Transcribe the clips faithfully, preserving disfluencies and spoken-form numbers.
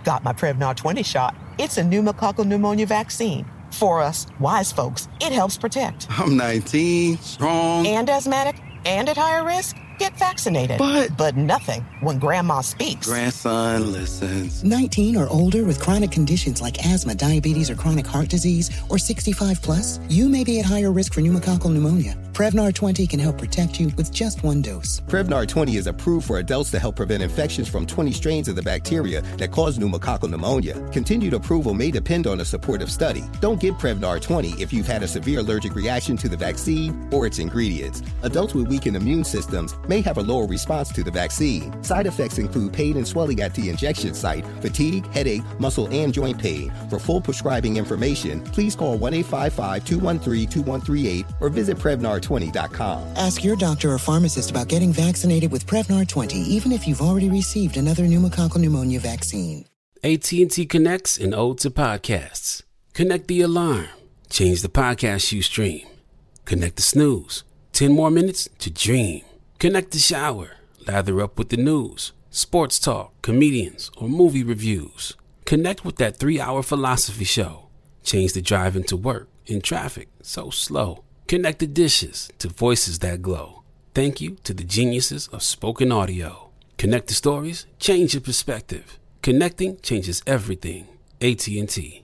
Got my Prevnar twenty shot. It's a pneumococcal pneumonia vaccine. For us, wise folks, it helps protect. I'm nineteen, strong. And asthmatic, and at higher risk. Get vaccinated. But... But nothing when Grandma speaks. Grandson listens. nineteen or older with chronic conditions like asthma, diabetes, or chronic heart disease, or sixty-five plus, you may be at higher risk for pneumococcal pneumonia. Prevnar twenty can help protect you with just one dose. Prevnar twenty is approved for adults to help prevent infections from twenty strains of the bacteria that cause pneumococcal pneumonia. Continued approval may depend on a supportive study. Don't get Prevnar twenty if you've had a severe allergic reaction to the vaccine or its ingredients. Adults with weakened immune systems may have a lower response to the vaccine. Side effects include pain and swelling at the injection site, fatigue, headache, muscle, and joint pain. For full prescribing information, please call one eight five five, two one three, two one three eight or visit Prevnar twenty dot com. Ask your doctor or pharmacist about getting vaccinated with Prevnar twenty, even if you've already received another pneumococcal pneumonia vaccine. A T and T connects an ode to podcasts. Connect the alarm. Change the podcast you stream. Connect the snooze. Ten more minutes to dream. Connect the shower. Lather up with the news, sports talk, comedians, or movie reviews. Connect with that three-hour philosophy show. Change the drive into work in traffic so slow. Connect the dishes to voices that glow. Thank you to the geniuses of spoken audio. Connect the stories, change your perspective. Connecting changes everything. A T and T.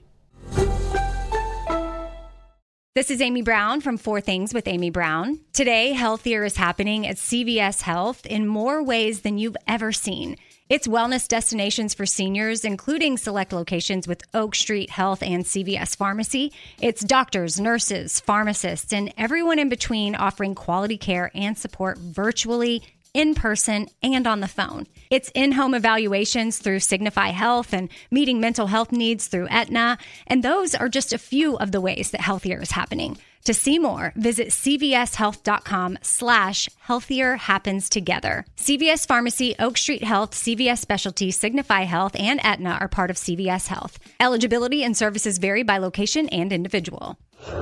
This is Amy Brown from Four Things with Amy Brown. Today, Healthier is happening at C V S Health in more ways than you've ever seen. It's wellness destinations for seniors, including select locations with Oak Street Health and C V S Pharmacy. It's doctors, nurses, pharmacists, and everyone in between offering quality care and support virtually, in person, and on the phone. It's in-home evaluations through Signify Health and meeting mental health needs through Aetna. And those are just a few of the ways that Healthier is happening. To see more, visit cvshealth.com slash healthier happens together. C V S Pharmacy, Oak Street Health, C V S Specialty, Signify Health, and Aetna are part of C V S Health. Eligibility and services vary by location and individual.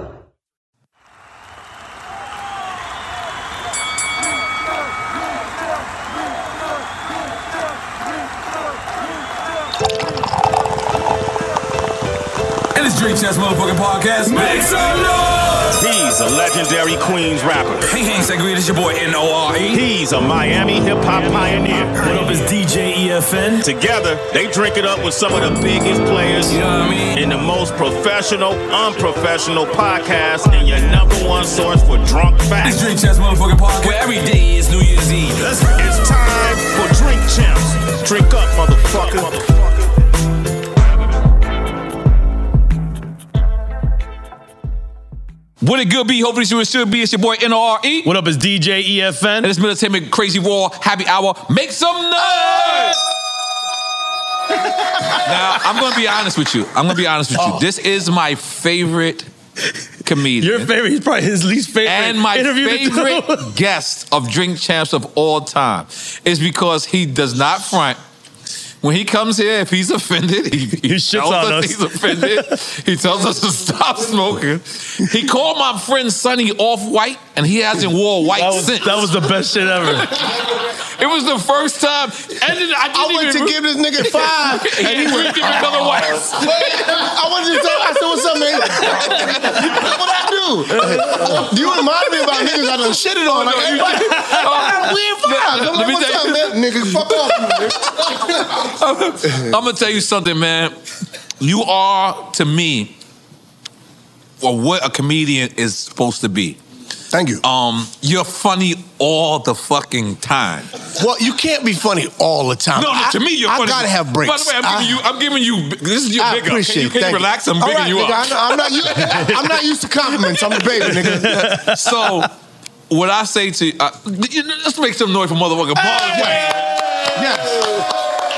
And it's Drink Champs motherfucking podcast. Make some noise! He's a legendary Queens rapper. Hey, hey, Segreed, it's your boy N O R E. He's a Miami hip-hop pioneer. What up, is D J E F N. Together, they drink it up with some of the biggest players. You know what I mean? In the most professional, unprofessional podcast, and your number one source for drunk facts. It's Drink Champs motherfucking podcast, where every day is New Year's Eve. Let's go. It's time for Drink Champs. Drink up, motherfucker. motherfucker. What it good be? Hopefully you should be. It's your boy N O R E. What up, is D J E F N. And it's Entertainment Crazy Raw Happy Hour. Make some noise! Now, I'm going to be honest with you. I'm going to be honest with you. Oh. This is my favorite comedian. Your favorite? He's probably his least favorite. And my favorite guest of Drink Champs of all time is because he does not front. When he comes here, if he's offended, he, he, he tells us, us he's offended. He tells us to stop smoking. He called my friend Sonny off-white, and he hasn't wore white that was, since. That was the best shit ever. It was the first time. And then I, didn't I went even, to give this nigga five, and he, he went give me another white. I wanted to say, I said, what's up, man? What I do? You remind me about niggas I done shitted on. Like, hey, uh, we ain't five. I'm like, what's up, man? Nigga, fuck off. I'm gonna tell you something, man. You are, to me, or what a comedian is supposed to be. Thank you. Um, you're funny all the fucking time. Well, you can't be funny all the time. No, no I, to me, you're I funny. I gotta have breaks. By the way, I'm I, giving you. I'm giving you. This is your I big up. appreciate Can you, can you relax? I'm bigging right, you nigga, up. I, I'm not. Used, I'm not used to compliments. I'm a baby, nigga. So, what I say to uh, let's make some noise for motherfucking Paul. Hey! Yes.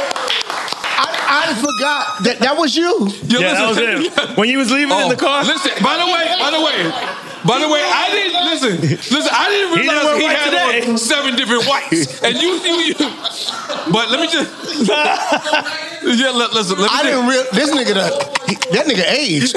I forgot that that was you. Yo, yeah, that was him. When you was leaving oh, in the car. Listen, by the way, by the way, by the way, I didn't listen. Listen, I didn't realize he, he had today. on seven different whites, and you, you, you. But let me just. Yeah, listen. Let me I just, didn't real. This nigga, that, he, that nigga aged.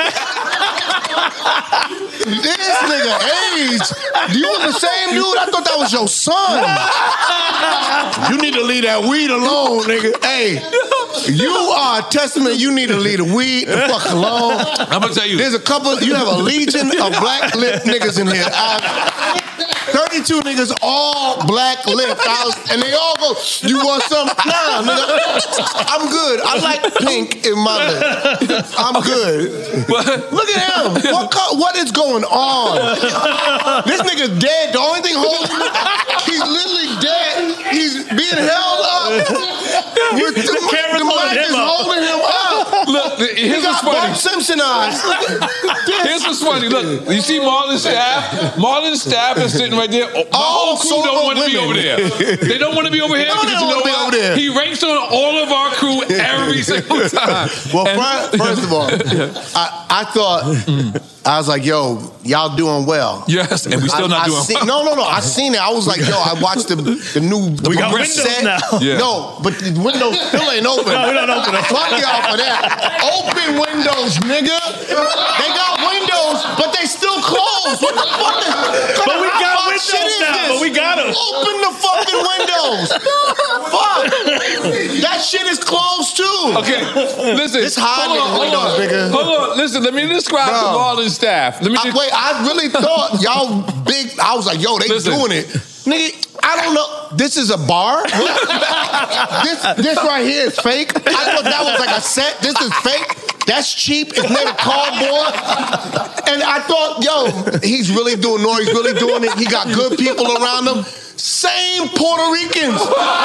This nigga aged. You was the same dude? I thought that was your son. You need to leave that weed alone, nigga. Hey. You are a testament. You need to leave the weed the fuck alone. I'm gonna tell you. There's a couple. You have a legion of black lip niggas in here. I, thirty-two niggas, all black lip, I was, and they all go, "You want some?" Nah, nigga. I'm good. I like pink in my lip. I'm good. Look at him. What, co- what is going on? This nigga's dead. The only thing holding him, he's literally dead. He's being held up. With the, the, the mic is holding him up. Look, here's he got what's funny. Bart Simpson eyes. Here's what's funny. Look, you see Marlon Staff? Marlon Staff is sitting right there. My All whole crew don't want to be over there. They don't want to be over here No, they because don't you know wanna be what? over there. He ranks on all of our crew every single time. Well, And- fir- first of all, I, I thought, I was like, yo, y'all doing well. Yes, and we still I, not I doing seen, well. No, no, no. I seen it. I was like, yo, I watched the, the new the We got progress windows set. now. Yeah. No, but the windows still ain't open. No, we don't open them. Fuck y'all for that. Open windows, nigga. They got windows, but they still closed. What the fuck is But we got fuck windows shit is now, this? but we got 'em. Open the fucking windows. Fuck. That shit is closed too. Okay, listen. It's high hold nigga on, hold windows, on. nigga. Hold on, listen. Let me describe Bro. the Marlon Staff. Let me I, just, wait, I really thought y'all big. I was like, yo, they Listen. doing it. Nigga, I don't know. This is a bar? this this right here is fake. I thought that was like a set. This is fake. That's cheap. It's made of cardboard. And I thought, yo, he's really doing no, he's really doing it. He got good people around him. Same Puerto Ricans.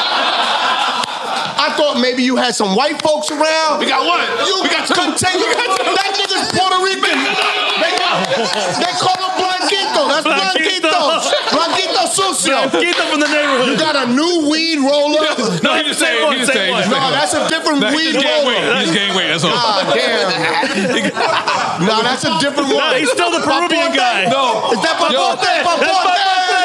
I thought maybe you had some white folks around. We got one. You We got two. continue. We got two. That nigga's Puerto Rican. They, they call him Blanquito. That's Blanquito. Blanquito sucio. Blanquito from the neighborhood. You got a new weed roller. no, he just saying. He just saying. he just No, saying. that's a different No, he weed just gained weight. roller. He just gained weight. That's all. God damn. No, that's a different one. No, he's still the Peruvian guy. No. Is that Yo. Papote? Papote?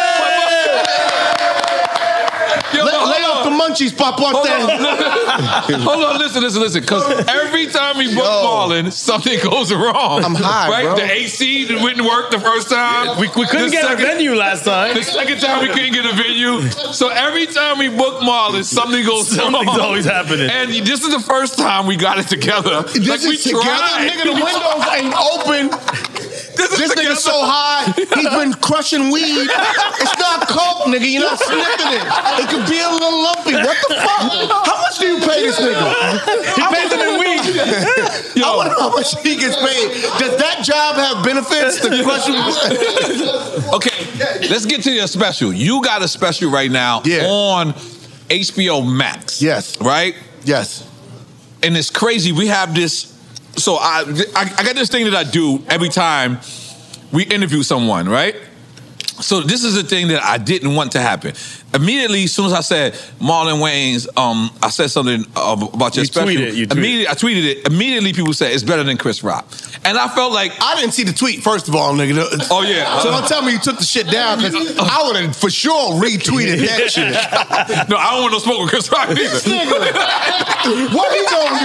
Yo, Lay, hold lay off the on. munchies, Papote. Hold on, hold on, listen, listen, listen. Because every time we book Yo. Marlon, something goes wrong. I'm high, right? bro. The A C didn't work the first time. We, we couldn't The get second- a venue last time. The second time we couldn't get a venue. So every time we book Marlon, something goes Something's wrong. always happening. And this is the first time we got it together. This like we is together, tried. nigga. The windows ain't open. This is This together. nigga's so high, he's been crushing weed. It's not coke, nigga. You're not sniffing it. It could be a little lumpy. What the fuck? How much do you pay this nigga? He pays him in weed. I wonder how much he gets paid. Does that job have benefits to crush him? Okay, let's get to your special. You got a special right now Yeah. on H B O Max. Yes. Right? Yes. And it's crazy. We have this. So I, I, I got this thing that I do every time we interview someone, right? So this is the thing that I didn't want to happen. Immediately, as soon as I said Marlon Wayans, um, I said something uh, about your You special. tweeted it, you tweeted immediately, I tweeted it. Immediately, people said it's better than Chris Rock, and I felt like I didn't see the tweet, first of all, nigga. Oh, yeah. So don't tell me you took the shit down, because I would have for sure retweeted that shit. no, I don't want no smoke with Chris Rock either. This nigga, what he gonna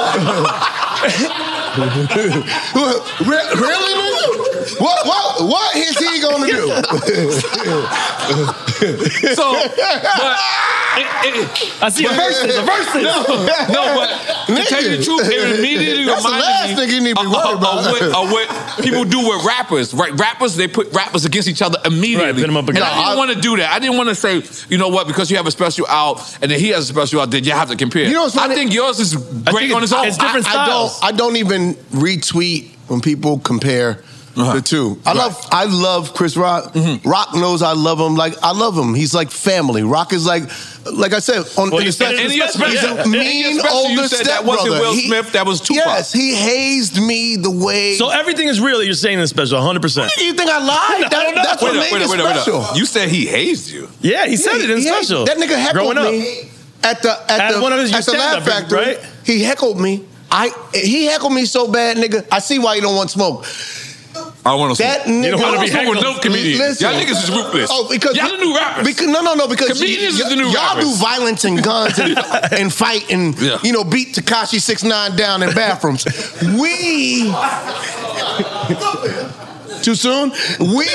do? Re- really, nigga? What, what, what is he gonna do? So, but it, it, I see a verses, a verses. No, no, but to tell you the truth, it immediately That's the reminded last me thing you need to be of- worried of- about. Of what, of what people do with rappers, right? Rappers, they put rappers against each other immediately. Right, put them up and against- I didn't No, I- want to do that. I didn't want to say, you know what, because you have a special out and then he has a special out, then you have to compare. You know what's funny? I think yours is great think on its own. it's different I, I don't. styles. I don't even retweet when people compare Uh-huh. the two. I love. I love Chris Rock. Mm-hmm. Rock knows I love him. Like I love him. He's like family. Rock is like, like I said on Well, in you the said it special, in your special, he's yeah. a In your mean special, you older said that wasn't stepbrother. Will He- Smith, that was Tupac. Yes, he hazed me the way. So everything is real that you're saying in the special, one hundred percent. you think I lied? No, That- no. That's Wait what a made wait a it wait a wait special. a You said he hazed you. Yeah, he said it in the He- he- special. That nigga heckled Growing up. me at the at, At the one of his at the Laugh stand-up, Factory. right? He heckled me. I he heckled me so bad, nigga. I see why you don't want smoke. I want to That smoke. nigga, You don't wanna be I want to smoke with no heckled. comedians. Listen. Y'all niggas is ruthless. Oh, because y'all the new rappers. Because, no, no, no. Because Comedians y- is the new y'all rappers. do violence and guns and, and fight and Yeah. you know beat Tekashi six nine down in bathrooms. We too soon. We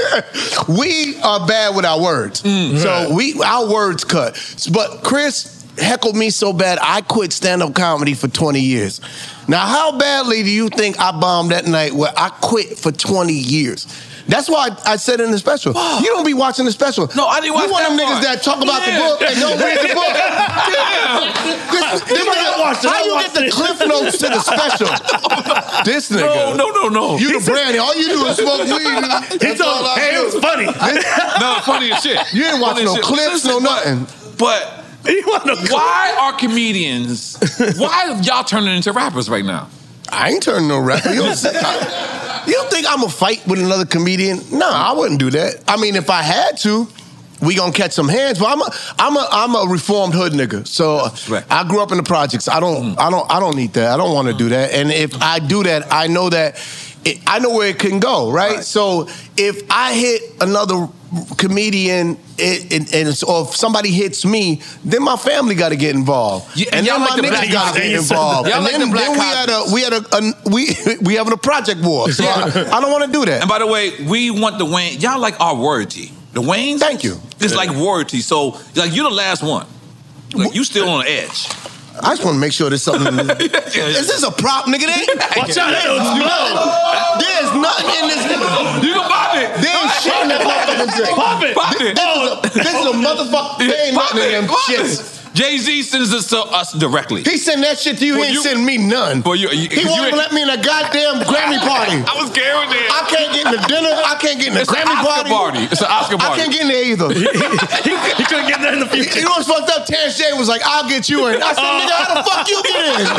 we are bad with our words. Mm. So we our words cut. But Chris. heckled me so bad, I quit stand-up comedy for twenty years. Now, how badly do you think I bombed that night where I quit for twenty years? That's why I, I said in the special, wow. You don't be watching the special. No, I didn't watch You one that of them part. niggas that talk about Yeah. the book and don't read the book. This, this nigga, watch it. how I you watched get the it. cliff notes to the special? This nigga. No, no, no, no. You the brandy. All you do is smoke weed. He told me, hey, it was funny. No, funny as shit. You didn't watch Funny no as shit. clips, Listen, no nothing. But, but why are comedians, why are y'all turning into rappers right now? I ain't turning no rapper. You don't, you don't think I'm going to fight with another comedian? No, I wouldn't do that. I mean, if I had to, we gonna catch some hands. But I'm a, I'm a, I'm a reformed hood nigga. So Right. I grew up in the projects. I don't, Mm. I don't, I don't need that. I don't want to do that. And if I do that, I know that, it, I know where it can go. Right? Right. So if I hit another comedian, it, it, and it's, or if somebody hits me, then my family got to get involved. Yeah, and and y'all then like my the niggas black got to cops. get involved. Y'all And like then, the black then we had a, we had a, a we we having a project war. So I, I don't want to do that. And by the way, we want the Wayne. Y'all like our royalty. The Waynes? Thank you. It's like royalty. So, like, you're the last one. Like, you still on the edge. I just want to make sure there's something. In this. Is this a prop, nigga? There ain't- Watch out, that was No, there's nothing in this. You can pop it. There's shit in that motherfucking drink. Pop it. Pop it. This is a, this is a motherfucker. There ain't Pop nothing in it. them Pop shits. it. Jay-Z sends this to us directly. He sent that shit to you. Well, he ain't you- send me none. Well, you- you- he you won't ain't- even let me in a goddamn Grammy party. I was scared with that. I can't get in the dinner. I can't get in the It's an Grammy Oscar party. party. It's an Oscar I party. can't get in there either. he, he couldn't get there in the future. You know what's fucked up? Terrence J was like, I'll get you in. I said, nigga, how the fuck you get in?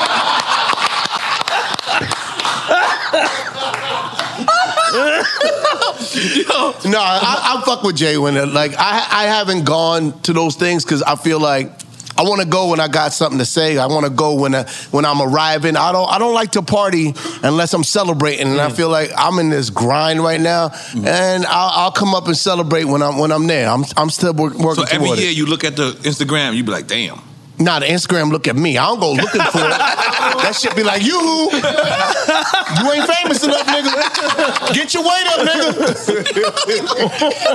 No, I, I fuck with Jay when it, like I I haven't gone to those things because I feel like I want to go when I got something to say. I want to go when I, when I'm arriving. I don't I don't like to party unless I'm celebrating, and I feel like I'm in this grind right now. And I'll, I'll come up and celebrate when I'm when I'm there. I'm I'm still work, working So every toward year it. you look at the Instagram, you be like, damn. Nah, the Instagram look at me. I don't go looking for it. That shit be like, you who? You ain't famous enough, nigga. Get your weight up, nigga.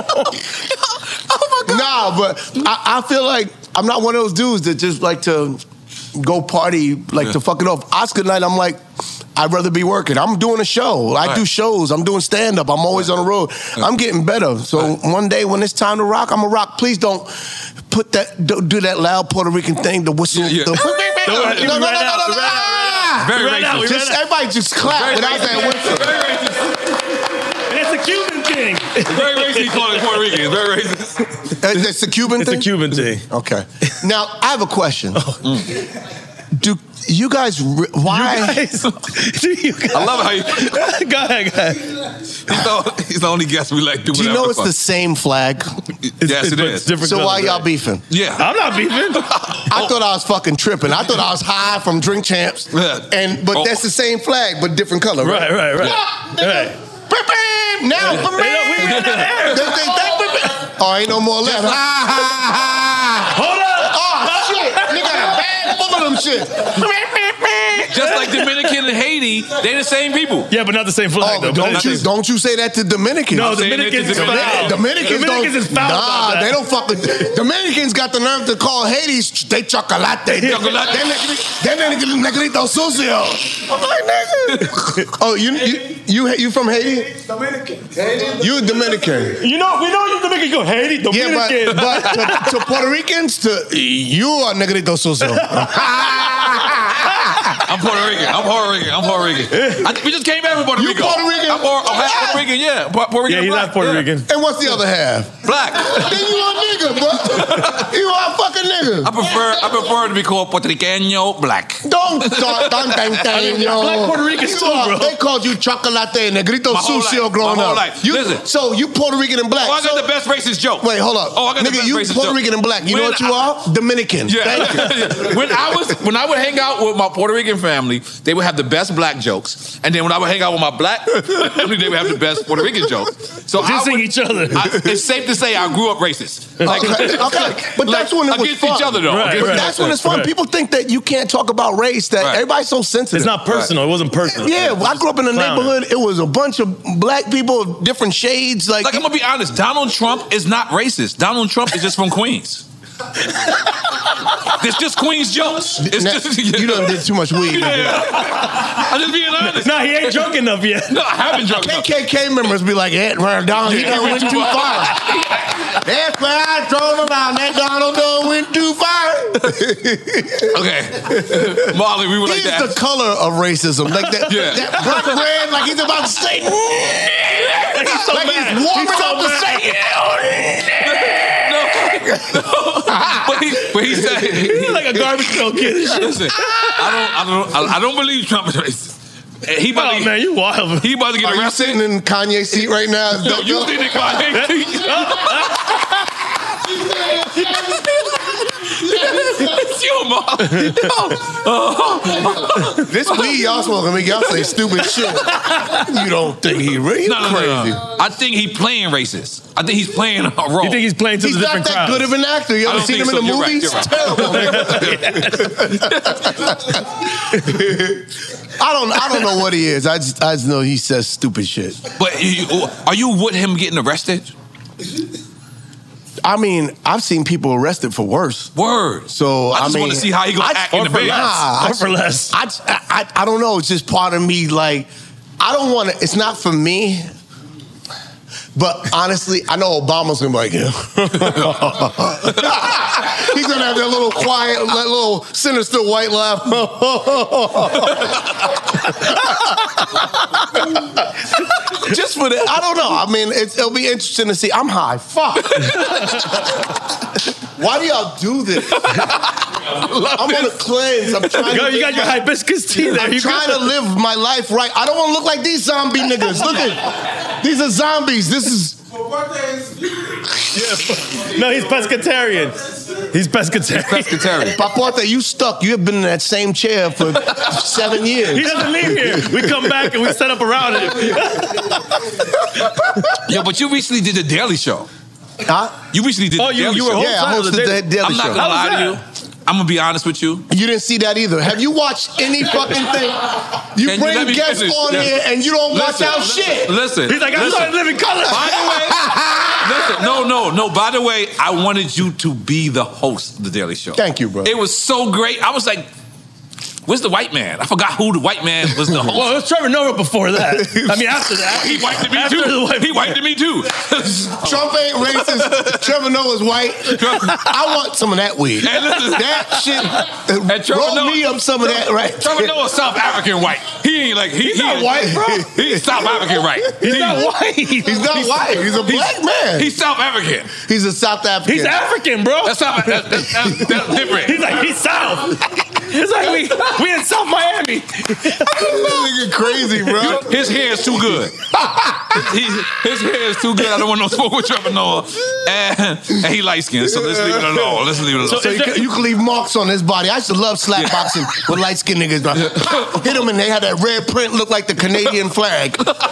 Oh my God. Nah, but I, I feel like I'm not one of those dudes that just like to go party, like Yeah. to fuck it off. Oscar night, I'm like, I'd rather be working. I'm doing a show. I Right. do shows. I'm doing stand-up. I'm always on the road. I'm getting better. So one day when it's time to rock, I'm going to rock. Please don't put that, don't do that loud Puerto Rican thing, the whistle. Yeah, yeah. The, Don't worry, we no, no, no, ran no, out, no, we no, ran out, ah! Very We ran out, we racist. ran Just, everybody just clap Very without that racist. whistle. Very racist. It's a Cuban thing. It's very racist. He called it Puerto Rican. It's very racist. Uh, It's a Cuban It's thing? a Cuban thing. Okay. Now, I have a question. Do you guys, re- why? Guys, you guys, I love how you. go ahead, go ahead. He's the, he's the only guest we like. Do you know it's the same flag? Yes, it but is. it's different So why colors, y'all right? beefing? Yeah. I'm not beefing. I thought I was fucking tripping. I thought I was high from Drink Champs. Yeah. And but Oh. that's the same flag, but different color. Right, right, right. Yeah, nigga. Right. Bam, bam. Now, bam, Hey, no, we ran out of air. They- they- they- Oh, ain't no more left. Ha, ha, ha. Hold up. Oh shit! Nigga got a bag full of them shit. Just like Dominican and Haiti, they the same people. Yeah, but not the same flag, Oh, though. don't But you it's- don't you say that to Dominicans? No, I'm saying Dominicans it is to foul. Dominicans. Dominicans, Dominicans don't, is foul Nah, about that. they don't fuck with. Dominicans got the nerve to call Haiti they chocolate. They Chocolate. negrito, negrito sucio. I'm like, nigga. Oh, you you you you from Haiti? Dominican. You Dominican. You know, we know you're Dominican. Go Haiti, Yeah, Dominican. but, but to, to Puerto Ricans, to you are negrito sucio. I'm Puerto Rican. I'm Puerto Rican. I'm Puerto Rican. I, we just came back from Puerto You Rico. Puerto Rican? I'm, Puerto, I'm half Puerto Rican. Yeah, Pu- Puerto Rican. yeah, he's black. not Puerto yeah. Rican. And what's the other half? Black. Then you a nigga, bro. You are a fucking nigga. I prefer. I prefer to be called Puertorriqueño black. Don't start, don't think, think, yo. Black Puerto Ricans You too, are- bro. They called you chocolate, negrito My whole sucio life. growing My whole up. life. You, Listen. So you Puerto Rican and black. Oh, I got So- the best racist joke. Wait, hold up. Oh, I got the Nigga, best you racist Puerto joke. Rican and black. You know When what you I- are? Dominican. Yeah. Thank you. when I was when I would hang out with my Puerto Rican family, they would have the best black jokes, and then when I would hang out with my black family, they would have the best Puerto Rican jokes. So I Dissing would- each other. I, it's safe to say I grew up racist. Like, Okay, okay. But that's when it was against fun. each other though. Right, Against But right. each that's when it's fun. Right. People think that you can't talk about race, that Right. everybody's so sensitive. It's not personal. It wasn't personal. Yeah, I grew up in a Clowning. neighborhood. It was a bunch of black people of different shades. Like, Like I'm gonna be honest, Donald Trump is not racist. Donald Trump is just from Queens. This just Queen's jokes. It's Now, just, you done did too much weed. Yeah. I'm just being honest. No, he ain't drunk enough yet. No, I haven't drunk enough. K K K members be like, Ed ran down. He done went too far. That's why I drove around. That Donald done went too far. Okay. Marley, we would like He's that. the color of racism. Like that, Yeah. that bright red, like he's about to say, He's so like mad. he's warming He's so up to mad. say, No, no. But he, but he said, he, He's like a garbage pail kid. listen, I don't, I don't, I, I don't believe Trump is racist. He about Oh to, man, you wild. he about to get are you arrested. sitting in Kanye's seat right now? No, you think they got It's you, Marley. This weed y'all smoking make y'all say stupid shit. You don't think he really No, no, crazy? no, no. I think he playing racist. I think he's playing a role. You think he's playing to He's the not different that crowds? good of an actor. You I ever don't seen him think in the so. You're right, movies? you're right. Terrible. I don't. I don't know what he is. I just. I just know he says stupid shit. But you, are you with him getting arrested? I mean, I've seen people arrested for worse. Word. So I I, just mean, want to see how he gonna I, act in the or for bed. less. Or for less. I, I, I don't know. It's just part of me. Like, I don't want to. It's not for me. But honestly, I know Obama's gonna be like, yeah. He's gonna have that little quiet, that little sinister white laugh. Just for that, I don't know. I mean, it's, it'll be interesting to see. I'm high. Fuck. Why do y'all do this? I'm on a cleanse. I'm trying. Yo, to you got your hibiscus tea there. I'm You trying good? to live my life right. I don't want to look like these zombie niggas. Look at these are zombies. This is. No, he's pescatarian. He's pescatarian. Pescatarian. Papote, you stuck. You have been in that same chair for seven years. He doesn't leave here. We come back and we set up around him. Yo, but you recently did the Daily Show. Huh? You recently did Oh, the you- Daily you were Show. host? Yeah, I Outside of hosted the the Daily- Daily I'm not Show. gonna How was lie to that? you. I'm gonna be honest with you. You didn't see that either. Have you watched any fucking thing? You Can you bring let me guests finish? on Yeah. here and you don't watch Listen, out shit. Listen. He's like, I listen. started living color. By the way, listen, no, no, no. By the way, I wanted you to be the host of the Daily Show. Thank you, bro. It was so great. I was like, where's the white man? I forgot who the white man was the host. Well, it was Trevor Noah before that. I mean, after that. He wiped at me After the too. white- He wiped at me too. Trump ain't racist. Trevor Noah's white. I want some of that weed. And listen- That shit. And Trevor roll Noah- me up some of that right. Trevor Noah's South African white. He ain't like he, He's he not ain't- white, bro. He's South African white. He's He- not white. He's not white. He's a black man. He's South African. He's a South African. He's African, bro. That's South. That's, that's, that's, that's different. He's like, he's South. It's like we we in South Miami. nigga crazy, bro. His hair is too good. he, his hair is too good. I don't want no smoke with Trevor Noah. And, and he light skinned, so let's leave it alone. Let's leave it alone. So you can, you can leave marks on his body. I used to love slap boxing with light skinned niggas. Bro. Hit them and they had that red print look like the Canadian flag.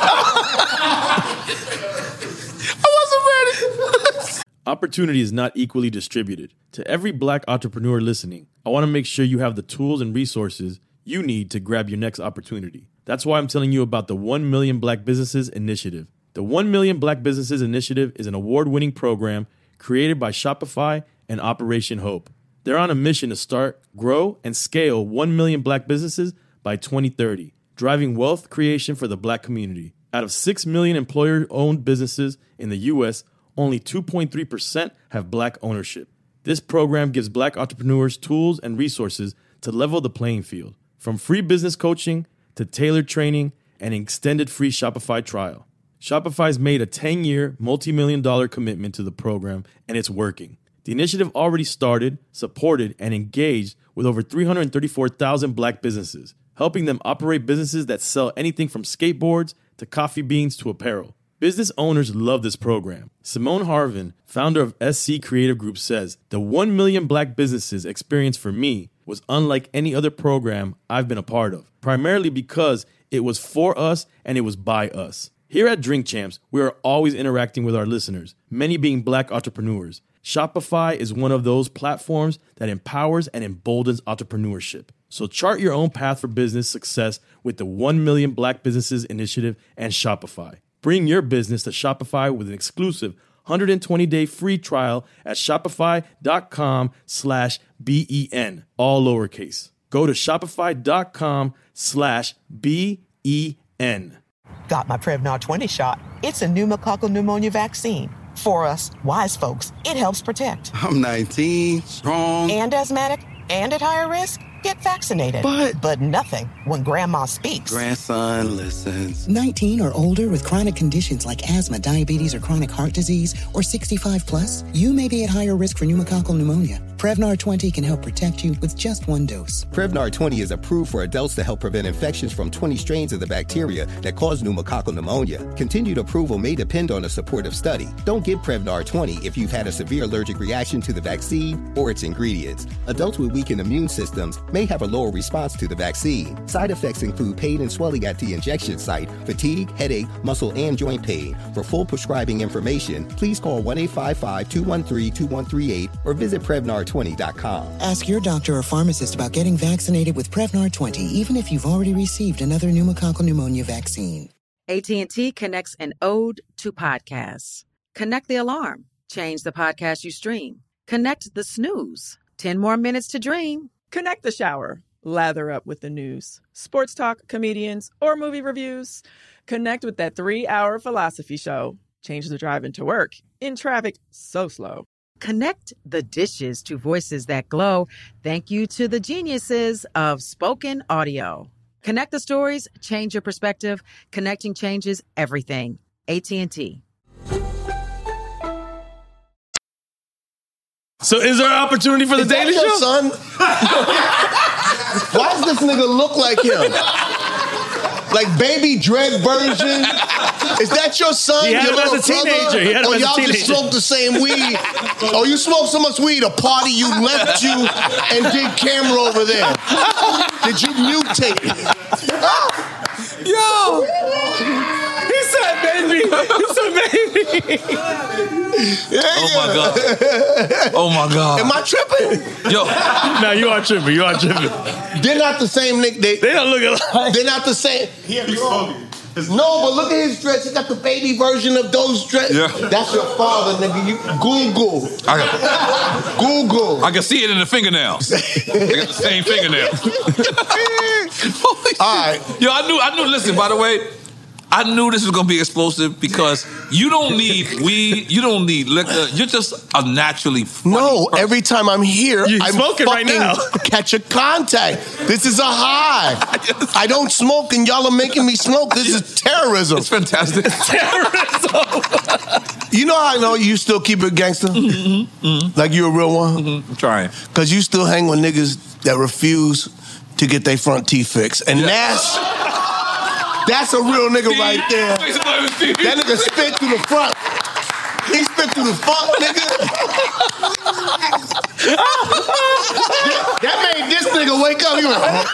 I wasn't ready. Opportunity is not equally distributed. To every black entrepreneur listening, I want to make sure you have the tools and resources you need to grab your next opportunity. That's why I'm telling you about the one million Black Businesses Initiative. The one million Black Businesses Initiative is an award-winning program created by Shopify and Operation Hope. They're on a mission to start, grow, and scale one million Black businesses by twenty thirty, driving wealth creation for the Black community. Out of six million employer-owned businesses in the U S, only two point three percent have Black ownership. This program gives Black entrepreneurs tools and resources to level the playing field, from free business coaching to tailored training and an extended free Shopify trial. Shopify's made a ten-year, multi-million dollar commitment to the program, and it's working. The initiative already started, supported, and engaged with over three hundred thirty-four thousand Black businesses, helping them operate businesses that sell anything from skateboards to coffee beans to apparel. Business owners love this program. Simone Harvin, founder of S C Creative Group, says, "The one million Black businesses experience for me was unlike any other program I've been a part of, primarily because it was for us and it was by us." Here at Drink Champs, we are always interacting with our listeners, many being Black entrepreneurs. Shopify is one of those platforms that empowers and emboldens entrepreneurship. So chart your own path for business success with the one million Black Businesses Initiative and Shopify. Bring your business to Shopify with an exclusive one hundred twenty day free trial at shopify.com slash B-E-N, all lowercase. Go to shopify.com slash B-E-N. Got my Prevnar twenty shot. It's a pneumococcal pneumonia vaccine. For us, wise folks, it helps protect. I'm nineteen, strong. And asthmatic and at higher risk? Get vaccinated. But- But nothing when grandma speaks. Grandson listens. nineteen or older with chronic conditions like asthma, diabetes, or chronic heart disease, or sixty-five plus, you may be at higher risk for pneumococcal pneumonia. Prevnar twenty can help protect you with just one dose. Prevnar twenty is approved for adults to help prevent infections from twenty strains of the bacteria that cause pneumococcal pneumonia. Continued approval may depend on a supportive study. Don't get Prevnar twenty if you've had a severe allergic reaction to the vaccine or its ingredients. Adults with weakened immune systems may have a lower response to the vaccine. Side effects include pain and swelling at the injection site, fatigue, headache, muscle, and joint pain. For full prescribing information, please call one eight five five, two one three, two one three eight or visit Prevnar twenty dot com. Ask your doctor or pharmacist about getting vaccinated with Prevnar twenty, even if you've already received another pneumococcal pneumonia vaccine. A T and T connects an ode to podcasts. Connect the alarm. Change the podcast you stream. Connect the snooze. ten more minutes to dream. Connect the shower. Lather up with the news, sports talk, comedians, or movie reviews. Connect with that three-hour philosophy show. Change the drive into work in traffic so slow. Connect the dishes to voices that glow. Thank you to the geniuses of spoken audio. Connect the stories, change your perspective. Connecting changes everything. A T and T. So is there an opportunity for the Is Daily that your Show? son? Why does this nigga look like him? Like baby dread version? Is that your son? He had your him as little a teenager. brother? He had him or as a y'all teenager. just smoke the same weed? Or you smoke so much weed, a party you left you and did camera over there? Did you mutate? Yo! He said baby. He said baby. Oh my God. Oh my God. Am I tripping? Yo. Nah, you are tripping. You are tripping. They're not the same nigga. They, They don't look alike. they're not the same. No, but look at his dress. He got the baby version of those dress. Yeah. That's your father, nigga. You Google. I got, Google. I can see it in the fingernails. They got the same fingernails. All right. Yo, I knew, I knew, listen, by the way, I knew this was going to be explosive because you don't need weed, you don't need liquor. You're just a naturally funny No, person. every time I'm here, You're I'm smoking right fucking now. catch a contact. This is a high. I don't smoke and y'all are making me smoke. This is terrorism. It's fantastic. You know how I know you still keep it gangster? Mm-hmm, mm-hmm. Like you a real one? Mm-hmm. I'm trying. Because you still hang with niggas that refuse to get their front teeth fixed. And that's... That's a real nigga right there. That nigga spit through the front. He spit through the front, nigga. That made this nigga wake up. He went, oh,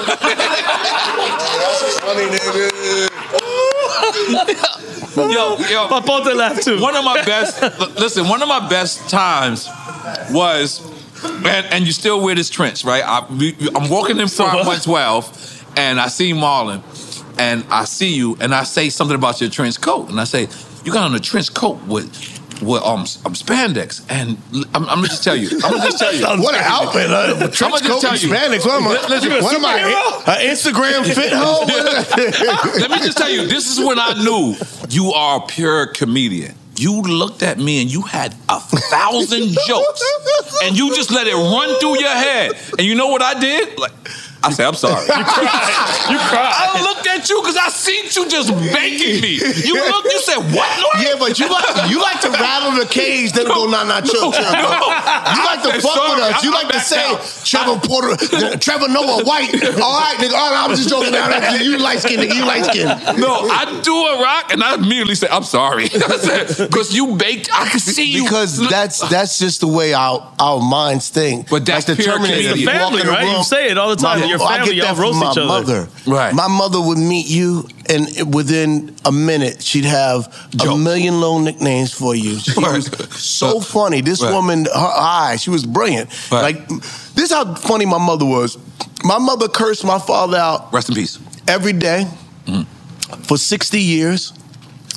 Yo, well. yo. Papote laughed too. One of my best, listen, one of my best times was, and, and you still wear this trench, right? I, we, I'm walking in front of one twelve, and I see Marlon. And I see you, and I say something about your trench coat, and I say, "You got on a trench coat with, with um, um spandex." And I'm, I'm gonna just tell you, I'm gonna just tell you, What an outfit! Uh, I'm trench gonna just coat tell and you. Spandex. What am I? Listen, What am I? An Instagram fit hoe? Let me just tell you, this is when I knew you are a pure comedian. You looked at me and you had a thousand jokes, and you just let it run through your head. And you know what I did? Like, I said, I'm sorry. You cried. You cried. I looked at you because I seen you just banking me. You looked, you said, what? No, Yeah, but you like you like to rattle the cage, then go nah nah chill chill. No, bro. You I like to said fuck sorry. with us. You I- like I to say backed Trevor Porter, Trevor Noah White. All right, nigga. All right, I'm just joking. Now you light skin, nigga. You light skin. No, I do a rock and I immediately say, I'm sorry. Because you baked, I can see you. Because that's that's just the way our our minds think. But that's like the pure Terminator. comedian. You walk Family, in a right? You room- say it all the time. My- Your I family, get that y'all from roast my each other. mother. Right. My mother would meet you, and within a minute, she'd have a Jokes. million little nicknames for you. She Right. was so funny. This Right. woman, her eyes, she was brilliant. Right. Like, this is how funny my mother was. My mother cursed my father out Rest in peace. every day Mm-hmm. for sixty years.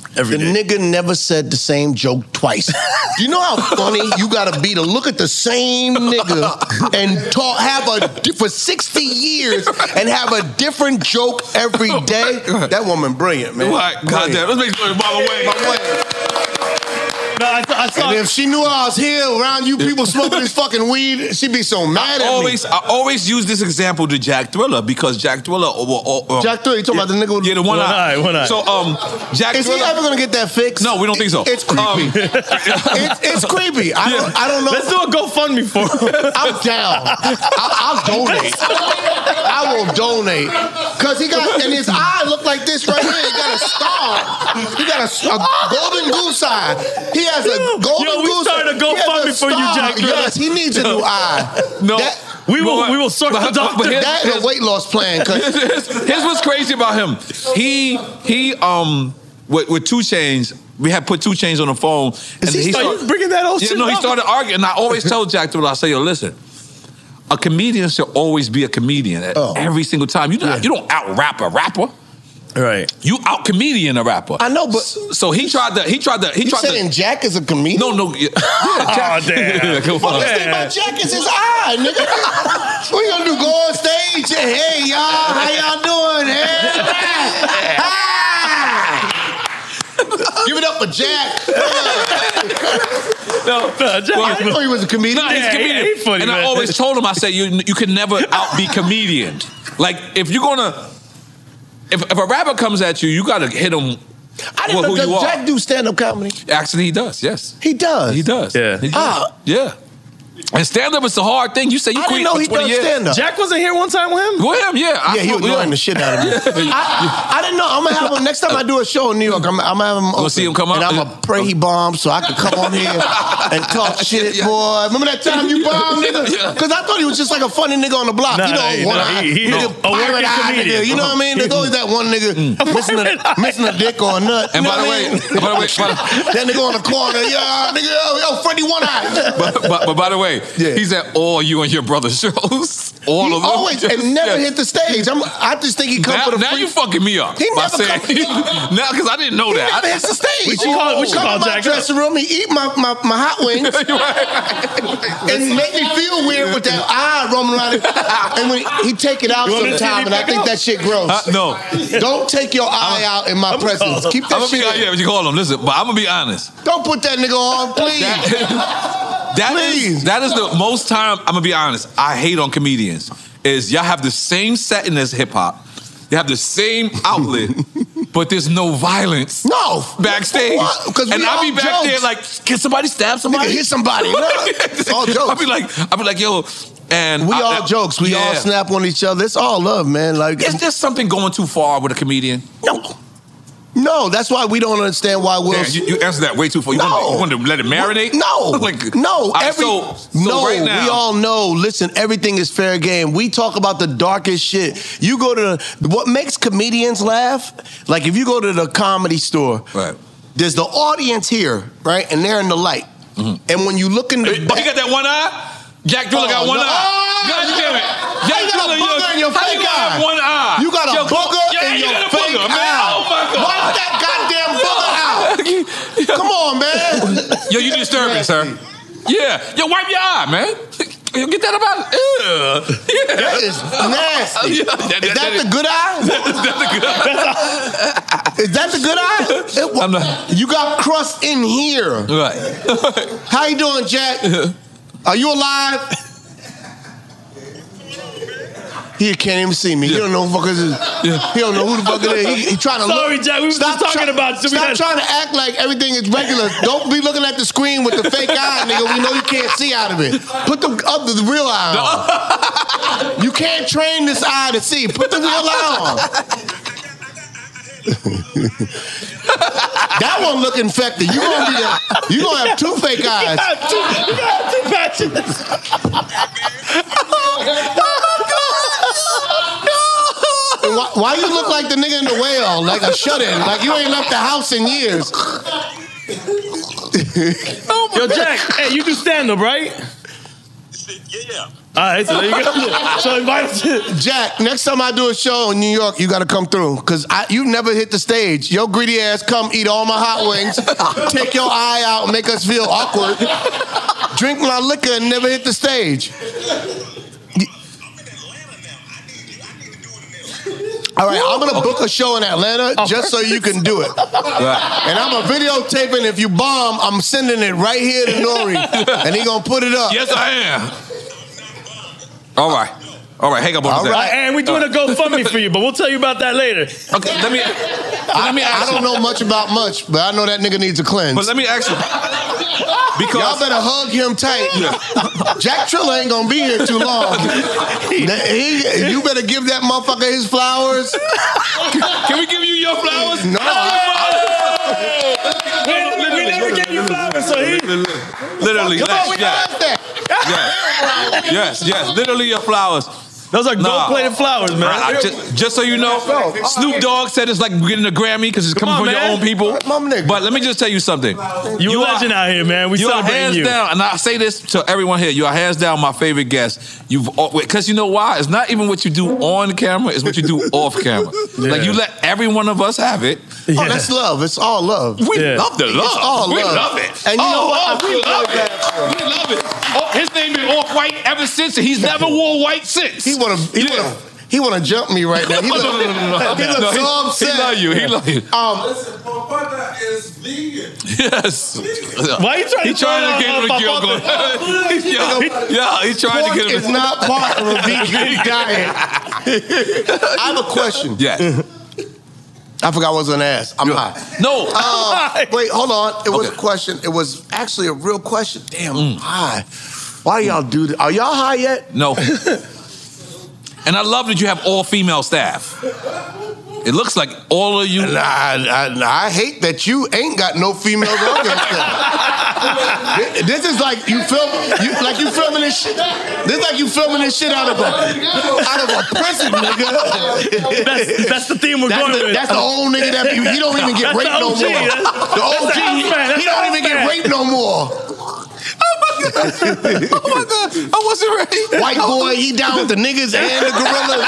Every the day. Nigga never said the same joke twice. Do you know how funny you gotta be to look at the same nigga and talk, have a for sixty years and have a different joke every day? That woman brilliant, man. Right. God damn. Let's make sure Mama Wayne. Mama Wayne. No, I th- I thought, and if she knew I was here around you people smoking this fucking weed, she'd be so mad I at always, me. I always use this example to Jack Thriller because Jack Thriller. Or, or, or, Jack Thriller, you talking yeah, about the nigga with yeah, the one, one eye, eye. one eye. So, um, Jack Is Thriller. he ever gonna get that fixed? No, we don't think so. It's creepy. Um, it's, it's creepy. I don't, I don't know. Let's do a GoFundMe for him. I'm down. I'll, I'll donate. I will donate. Cause he got, and his eye look like this right here. He got a star. He got a, a golden goose eye. He has a golden Yo, we goose eye. started a GoFundMe for you, Jack Thriller. Yes, he needs a new eye. No. That, We will, we will sort the doctor. That is a weight loss plan. Here's, here's what's crazy about him. He he um with, with two Chainz. We had put two Chainz on the phone. And Is he, he start, started, bringing that old yeah, shit no, he up? started arguing. And I always tell Jack Thriller, I say, yo, listen, a comedian should always be a comedian at Oh. every single time. You don't, Yeah. you don't out rap a rapper. Right. You out comedian a rapper. I know, but so he tried to. He tried to. He you tried saying to. Jack is a comedian? No, no. Yeah, yeah, Jack. Oh, damn. Come Well, on. this thing about Jack is his eye, nigga. What you gonna do? Go on stage and hey y'all, how y'all doing? Hey, ah! Give it up for Jack. No, no, Jack. Well, I didn't know he was a comedian. No, he's a Yeah, comedian. he- he funny, and I man. always told him, I said, you you can never out be comedian. Like if you're gonna, if if a rapper comes at you, you gotta hit him. I didn't with know. who you Does are. Jack do stand-up comedy? Actually, he does. Yes, He does. he does. Yeah. He does. Ah. yeah. And stand up is a hard thing. You say you I quit didn't know for he twenty does years. stand-up. Jack wasn't here one time with him? With him, yeah. I Yeah, he was flew- annoying the shit out of me. I, I didn't know. I'm gonna have him next time I do a show in New York. I'm, I'm gonna have him. Gonna see him come and out? I'm gonna pray he bombs so I can come on here and talk shit, Yeah. boy. Remember that time you bombed, nigga? Yeah. Because I thought he was just like a funny nigga on the block. Nah, you know, he- one nah, eye, he- he- nigga, a working pirate eye comedian. nigga. You know what I mean? There's always that one nigga missing a missing a dick or a nut. And you know by the what I way, mean? by the way, by the- that nigga on the corner, yeah, nigga, yo, yo, Freddie One Eye. but, but, but by the way, Yeah. he's at all you and your brother's shows. All He of them. always and never Yeah. hit the stage. I'm, I just think he come Now, for the now free. you fucking me up. He by never saying, come- now because I didn't know He that. never hits the stage. We should call- we should Come call in my Jack up. dressing room. He eat my, my, my hot wings and make me feel weird with that eye roaming around. It. And when he take it out You want me to sometime, see and I him think pick that shit gross. Uh, no. Don't take your eye out in my presence. Keep that I'm gonna be shit. yeah, but you call him. Listen, but I'm gonna be honest. Don't put that nigga on, please. That, that is Please. that is the most time. I'm gonna be honest. I hate on comedians. Is y'all have the same setting as hip hop. You have the same outlet, but there's no violence. No. Backstage. Because we and all I be back jokes. there like, can somebody stab somebody? Nigga, hit somebody. No. It's all jokes. I'll be like, I'll be like, yo, and We I- all I- jokes. We all yeah. snap on each other. It's all love, man. Like Is there something going too far with a comedian? no. No, that's why we don't understand why Will. Yeah, you, you answered that way too far. You, No. want, you want to let it marinate? No, like, no. all right, Every, so, so no, right now, we all know. Listen, everything is fair game. We talk about the darkest shit. You go to the, what makes comedians laugh. Like if you go to the comedy store, right? There's the audience here, right, and they're in the light. Mm-hmm. And when you look in the, Oh, you got that one eye? Jack Thriller Oh, got one no. eye. God damn it! How Jack you got a Thriller, booger in your how fake you got eye? one eye? You got a Yo, booger yeah, in you your got a fake booger, man. eye. Oh my God! Why that goddamn booger out? Come on, man. Yo, you disturbing, sir? Yeah. Yo, wipe your eye, man. Yo, get that about. Ew. Yeah. That is nasty. Yeah, that- is that, that- the good eye? That's a good. Is that the good eye? It- I'm not- you got crust in here. Right. How you doing, Jack? Are you alive? He can't even see me. He don't know who the fuck is this. He don't know who the fuck it is. He, he trying to Sorry, look. Jack, we were just talking try- about- so we Stop had- trying to act like everything is regular. Don't be looking at the screen with the fake eye, nigga. We know you can't see out of it. Put the other, the real eye on. You can't train this eye to see. Put the real eye on. That one look infected. You gonna be the, you gonna have two fake eyes. You got two patches. And why, why you look like the nigga in the whale, like a shut-in, like you ain't left the house in years? Yo, Jack, hey, you do stand up, right? Yeah, yeah. All right, so there you go. So invite us. Jack, next time I do a show in New York, you got to come through. Because you never hit the stage. Your greedy ass come eat all my hot wings, take your eye out and make us feel awkward, drink my liquor and never hit the stage. All right, I'm going to book a show in Atlanta just so you can do it. Right. And I'm a videotaping. If you bomb, I'm sending it right here to Nori. And he going to put it up. Yes, I am. All right. All right, hang up on All that. right, and we're doing a GoFundMe for you, but we'll tell you about that later. Okay, let me, let me I, ask I don't you. know much about much, but I know that nigga needs a cleanse. But let me ask you. Because y'all better hug him tight. Jack Triller ain't gonna be here too long. He, you better give that motherfucker his flowers. Can we give you your flowers? No. We, we never gave you flowers, so he... Literally, Come yes, on, we yes, asked that. yes, yes, yes, literally your flowers. Those are gold-plated flowers, man. I, I, just, just so you know, Snoop Dogg said it's like getting a Grammy because it's coming on, from man. your own people. But let me just tell you something. You a legend out here, man. We you are celebrating hands you. down, and I say this to everyone here. You are hands down my favorite guest. You've because you know why? It's not even what you do on camera; it's what you do off camera. Yeah. Like you let every one of us have it. Oh, that's love. It's all love. We Yeah. love the love. It's all we love. love it. And you oh, know what? oh, we love it. We love it. Oh, his name been off white ever since, and he's never wore white since. He wanna, he Yeah. wanna, he wanna jump me right now. He No, look, no, no, no, no. he looks No, so he- upset. he love you. He love you. Um, Listen, Papa is vegan. Yes. Why you trying he to trying turn to get on, him uh, to kill Papa? yeah, yeah, he trying pork to get him. is not part of a vegan diet. I have a question. Yes. I forgot what I was gonna ask. I'm high. No. Uh, wait, hold on. It was Okay. a question. It was actually a real question. Damn, Mm. I'm high. Why do y'all do that? Are y'all high yet? No. And I love that you have all female staff. It looks like all of you. And I, I, I hate that you ain't got no females on your staff. This is like you film, you, like you filming this shit. This is like you filming this shit out of a, out of a prison, nigga. That's, that's the theme we're That's going the, with. that's the old nigga that he don't even get That's raped the no O G. more. That's- The O that's G, the house man. That's he don't the even house get man. raped no more. Oh my God. I wasn't ready. White boy, he down with the niggas and the gorillas.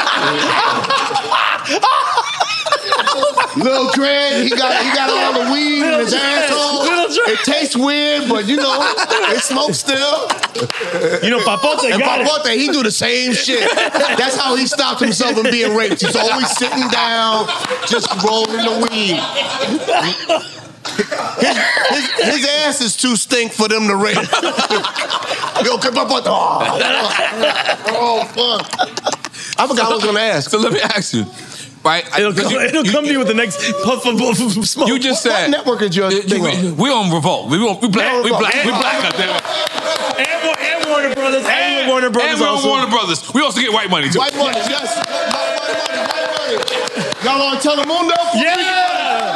Lil Dread, he got he got all the weed in his asshole. It tastes weird, but you know, it smokes still. You know, Papote And got it. Papote, he do the same shit. That's how he stopped himself from being raped. He's always sitting down, just rolling the weed. His, his, his ass is too stink for them to rape. Yo, come up with oh, oh, fuck. I forgot what I was gonna ask. So let me ask you. Right? It'll come, You- it'll come to you with the next puff of, puff of smoke. You just What said. network is yours? You- you- we, we on Revolt. We, on, we black. We black. We black out there. And, Wa- and Warner Brothers. And, Warner Brothers And we're on also. Warner Brothers. We also get white money too. White money, yes. White money, white money. Y'all on Telemundo? Yeah!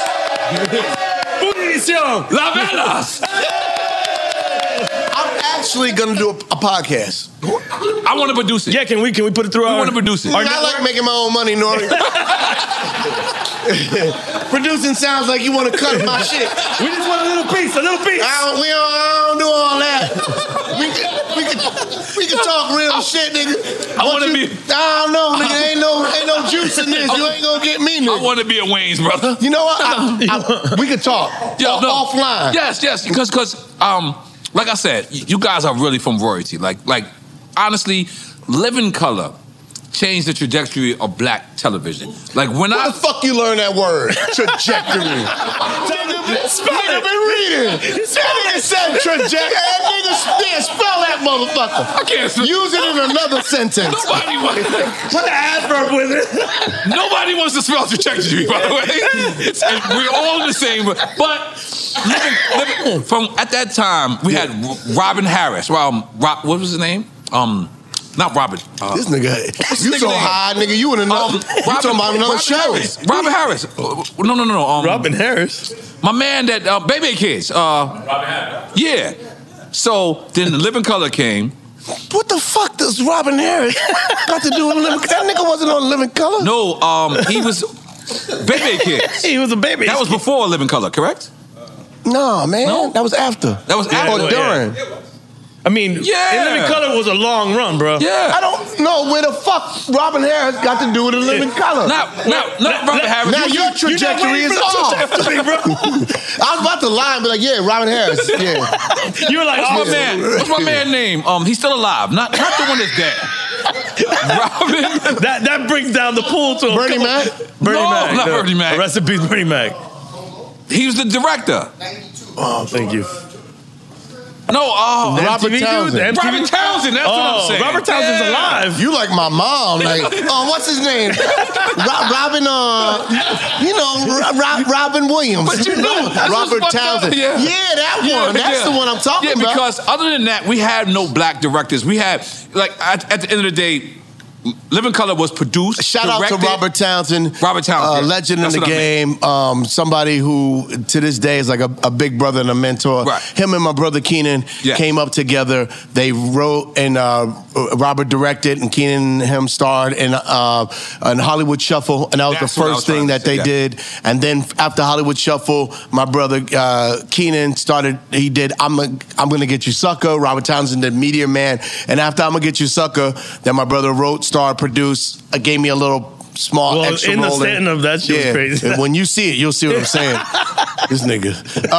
Univision! La Velas. I'm actually gonna do a, a podcast. I want to produce it. Yeah, can we can we put it through We our... want to produce it. I like making my own money, Nori. Producing sounds like you want to cut my shit. We just want a little piece, a little piece. I don't, we don't, I don't do all that. We can, we can, we can talk real shit, nigga. I want to you, be. I don't know, nigga. Ain't no, ain't no juice in this. You ain't gonna get me, nigga. I want to be a Wayne's brother. You know what? I, I, we could talk Yo, off, no. offline. Yes, yes, because because um, like I said, y- you guys are really from royalty. Like like honestly, Living Color changed the trajectory of black television. Like when Where I the fuck you learn that word? Trajectory. Nigga been reading. That nigga said trajectory. That nigga yeah, spell that motherfucker. I can't spell- Use it in another sentence. nobody wants Put the adverb with it. nobody wants to spell trajectory, by the way. And we're all the same, but, but living, living, from at that time we had Robin Harris. Well, um, Rob, what was his name? Um. Not Robert. Uh, This nigga, what's you his so name? high, nigga. You in another. Um, you talking about another Robin show? Harris. Robin Harris. Uh, No, no, no, no. Um, Robin Harris. My man that uh, Baby Kids. Uh, Robin Harris. Yeah. So then the Living Color came. What the fuck does Robin Harris got to do with Living? That nigga wasn't on Living Color. No, um, he was Baby Kids. He was a baby. That was before Living Color, correct? No, man. No? That was after. That was Or after. during. I mean, Yeah. In Living Color was a long run, bro. Yeah. I don't know where the fuck Robin Harris got to do with a Living Color. Not, not, not Robin Harris. Now You- your you- trajectory is off. I was about to lie and be like, yeah, Robin Harris. Yeah. You were like, What's oh, my man? What's my man name? Um, he's still alive. Not, not the one that's dead. Robin. That that brings down the pool to a Bernie couple- Mac? Bernie No, Mac. not no. Bernie Mac. Rest in peace, Bernie Mac. He was the director. Oh, thank you. No, oh, The Robert M T V dude? Townsend. The M T V? Robert Townsend. That's what Oh, I'm saying. Robert Townsend's Yeah. alive. You like my mom. Like, oh, what's his name? Ro- Robin, uh, you know, Ro- Ro- Robin Williams. But you know, that's Robert what's fucked up. Townsend. Yeah. Yeah, that Yeah, one. That's yeah. the one I'm talking yeah, about. because other than that, we had no black directors. We had, like, at, at the end of the day, Living Color was produced. Shout directed. out to Robert Townsend. Robert Townsend. Uh, legend That's in the what I game. Um, somebody who, to this day, is like a, a big brother and a mentor. Right. Him and my brother Keenan Yeah. came up together. They wrote, and uh, Robert directed, and Keenan and him starred in, uh, in Hollywood Shuffle. And that was That's the what I was first thing trying to that say, they yeah. did. And then after Hollywood Shuffle, my brother uh, Keenan started, he did I'm, a, I'm Gonna Get You Sucker. Robert Townsend did Meteor Man. And after I'm Gonna Get You Sucker, then my brother wrote, starred, produced, uh, gave me a little small Well, extra in the role stand-up, that shit was Yeah. crazy. And when you see it, you'll see what I'm saying. This nigga.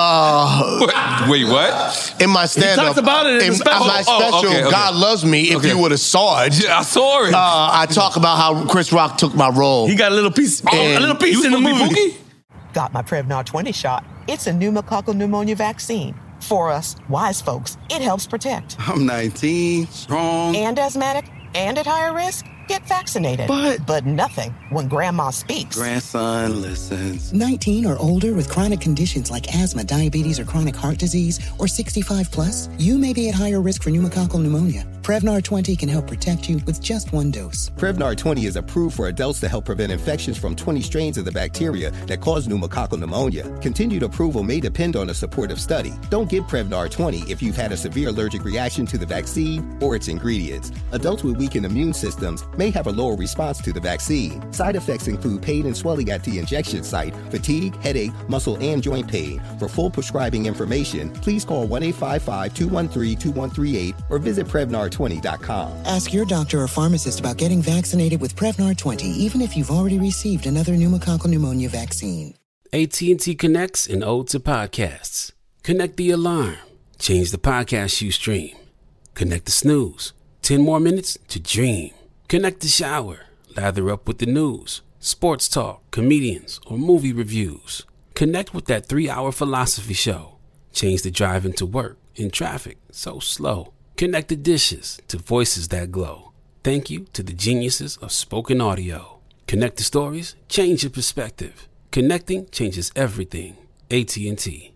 Uh, Wait, what? in my stand-up. talks about it in the in special. my Oh, special, okay, okay. God Loves Me, if Okay. you would have saw it, Yeah, I saw it. uh, I talk about how Chris Rock took my role. He got a little piece, oh, a And little piece you in the supposed to be movie. Pookie? Got my Prevnar twenty shot. It's a pneumococcal pneumonia vaccine. For us, wise folks, it helps protect. I'm nineteen, strong. And asthmatic and at higher risk, get vaccinated. But- But nothing when grandma speaks. Grandson listens. nineteen or older with chronic conditions like asthma, diabetes, or chronic heart disease, or sixty-five plus, you may be at higher risk for pneumococcal pneumonia. Prevnar twenty can help protect you with just one dose. Prevnar twenty is approved for adults to help prevent infections from twenty strains of the bacteria that cause pneumococcal pneumonia. Continued approval may depend on a supportive study. Don't get Prevnar twenty if you've had a severe allergic reaction to the vaccine or its ingredients. Adults with weakened immune systems may have a lower response to the vaccine. Side effects include pain and swelling at the injection site, fatigue, headache, muscle, and joint pain. For full prescribing information, please call one eight five five, two one three, two one three eight or visit Prevnar twenty dot com. Ask your doctor or pharmacist about getting vaccinated with Prevnar twenty, even if you've already received another pneumococcal pneumonia vaccine. A T and T connects an ode to podcasts. Connect the alarm. Change the podcast you stream. Connect the snooze. Ten more minutes to dream. Connect the shower. Lather up with the news, sports talk, comedians, or movie reviews. Connect with that three-hour philosophy show. Change the drive into work in traffic so slow. Connect the dishes to voices that glow. Thank you to the geniuses of spoken audio. Connect the stories, change your perspective. Connecting changes everything. A T and T.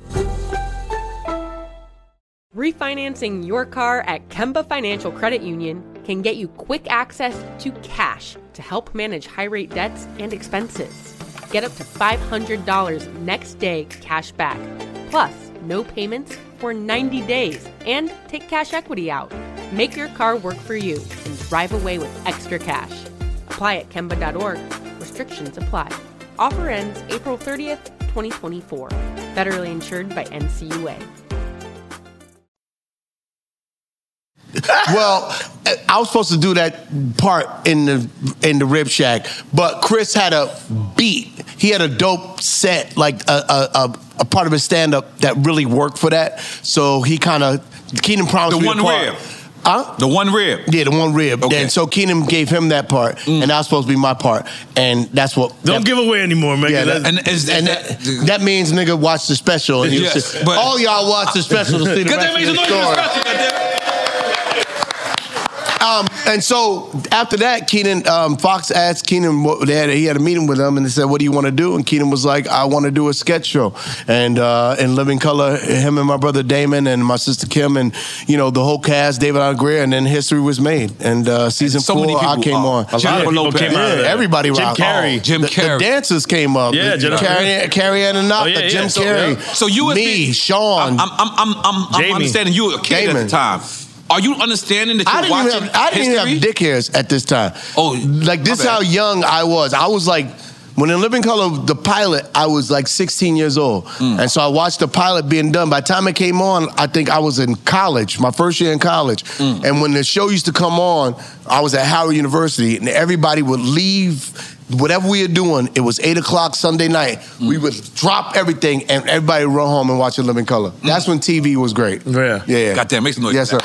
Refinancing your car at Kemba Financial Credit Union can get you quick access to cash to help manage high-rate debts and expenses. Get up to five hundred dollars next day cash back, plus no payments for ninety days, and take cash equity out. Make your car work for you and drive away with extra cash. Apply at Kemba dot org. Restrictions apply. Offer ends April thirtieth, twenty twenty-four. Federally insured by N C U A. Well, I was supposed to do that part in the in the Rib Shack, but Chris had a beat. He had a dope set, like a a, a, a part of his stand-up that really worked for that. So he kind of, Keenan promised The me one a part. rib. Huh? The one rib. Yeah, the one rib. Okay. And so Keenan gave him that part, Mm. and that was supposed to be my part. And that's what. Don't that, give away anymore, man. Yeah, 'cause that, that's- And is and that, that, that means nigga watch the special. And you'll Yes, see- but- all y'all watch the special to see the Good rest thing of makes the a noise story. special, goddamn. Um, and so after that, Keenan, um, Fox asked Keenan, what, they had, he had a meeting with him, and they said, what do you want to do? And Keenan was like, I want to do a sketch show. And uh, in Living Color, him and my brother Damon and my sister Kim and, you know, the whole cast, David Algrea, and then history was made. And uh, season so four, many people, I came uh, on. A lot of Jennifer people Lopez. came out of Yeah, there. everybody Jim rocked. Carrey. Oh, Jim the, Carrey. The dancers came up. Yeah, Jennifer- Carrie, Carrie Ann and Oh, yeah, yeah. Jim So, Carrey. yeah. So you as me, being- Sean. I'm, I'm, I'm, I'm, I'm Jamie. understanding you were a kid Damon. at the time. Are you understanding that you're I didn't, watching even have, I didn't even history? have dick hairs at this time. Oh, like this my is how bad. young I was. I was like when In Living Color, the pilot, I was like sixteen years old. Mm. And so I watched the pilot being done. By the time it came on, I think I was in college, my first year in college. Mm. And when the show used to come on, I was at Howard University, and everybody would leave whatever we were doing. It was eight o'clock Sunday night. Mm. We would drop everything, and everybody would run home and watch In Living Color. Mm. That's when T V was great. Yeah. Yeah. Goddamn, make some noise. Yes, sir.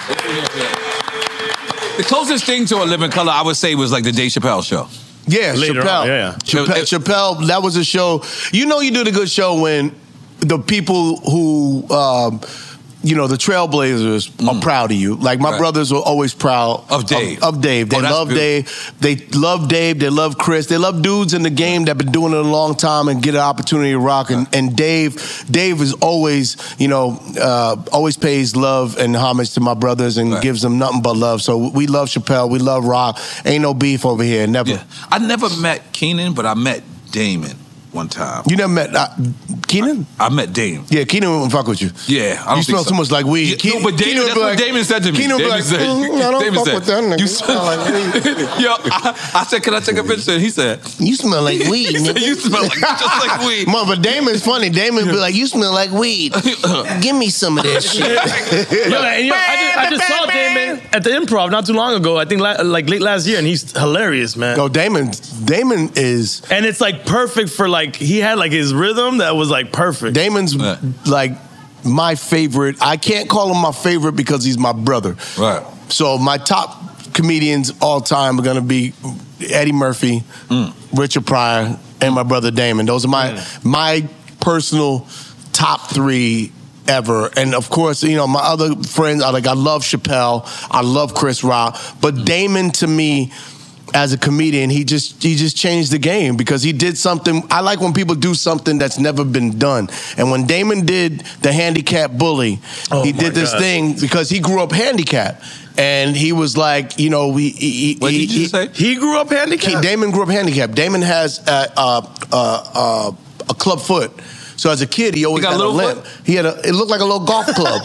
The closest thing to A Living Color, I would say, was like the Dave Chappelle show. Yeah, Later Chappelle. on, yeah, yeah. Chappelle, Chappelle, that was a show. You know you did a good show when the people who, um, you know, the trailblazers mm. are proud of you. Like, my right. brothers were always proud of Dave. Of, of Dave. They oh, love good. Dave. They love Dave. They love Chris. They love dudes in the game that been doing it a long time and get an opportunity to rock. And, and Dave, Dave is always, you know, uh, always pays love and homage to my brothers and right. gives them nothing but love. So we love Chappelle. We love Rock. Ain't no beef over here. Never. Yeah. I never met Keenan, but I met Damon one time. You never met uh, Keenan? I, I met Damon. Yeah, Keenan wouldn't fuck with you. Yeah, I don't You smell think so. too much like weed. Yeah, Keenan, no, but Damon, Keenan that's be what like, Damon said to me. Keenan be Damon like, said, mm, I don't Damon fuck said, with that nigga. You smell like weed. Yo, I, I said, can I take a picture? And he said, you smell like weed, he said, nigga. you smell like, just like weed. Mom, but Damon's funny. Damon be like, you smell like weed. Give me some of that shit. Yo, and, yo, I just, I just saw Damon at the Improv not too long ago. I think la- like late last year, and he's hilarious, man. No, Damon, Damon is, and it's like perfect for like he had like his rhythm that was like perfect. Damon's Yeah. like my favorite. I can't call him my favorite because he's my brother. Right. So my top comedians all time are gonna be Eddie Murphy, Mm. Richard Pryor, and my brother Damon. Those are my Mm. my personal top three ever. And of course, you know, my other friends are like, I love Chappelle, I love Chris Rock, but Damon to me, as a comedian, he just he just changed the game because he did something. I like when people do something that's never been done. And when Damon did the handicap bully, Oh he my did this God. thing because he grew up handicapped. And he was like, you know, he, he, What he, did you he, say? He grew up handicapped. he- Damon grew up handicapped. Damon has a, a, a, a, a club foot. So as a kid, he always He got had a a little limp. He had a. It looked like a little golf club.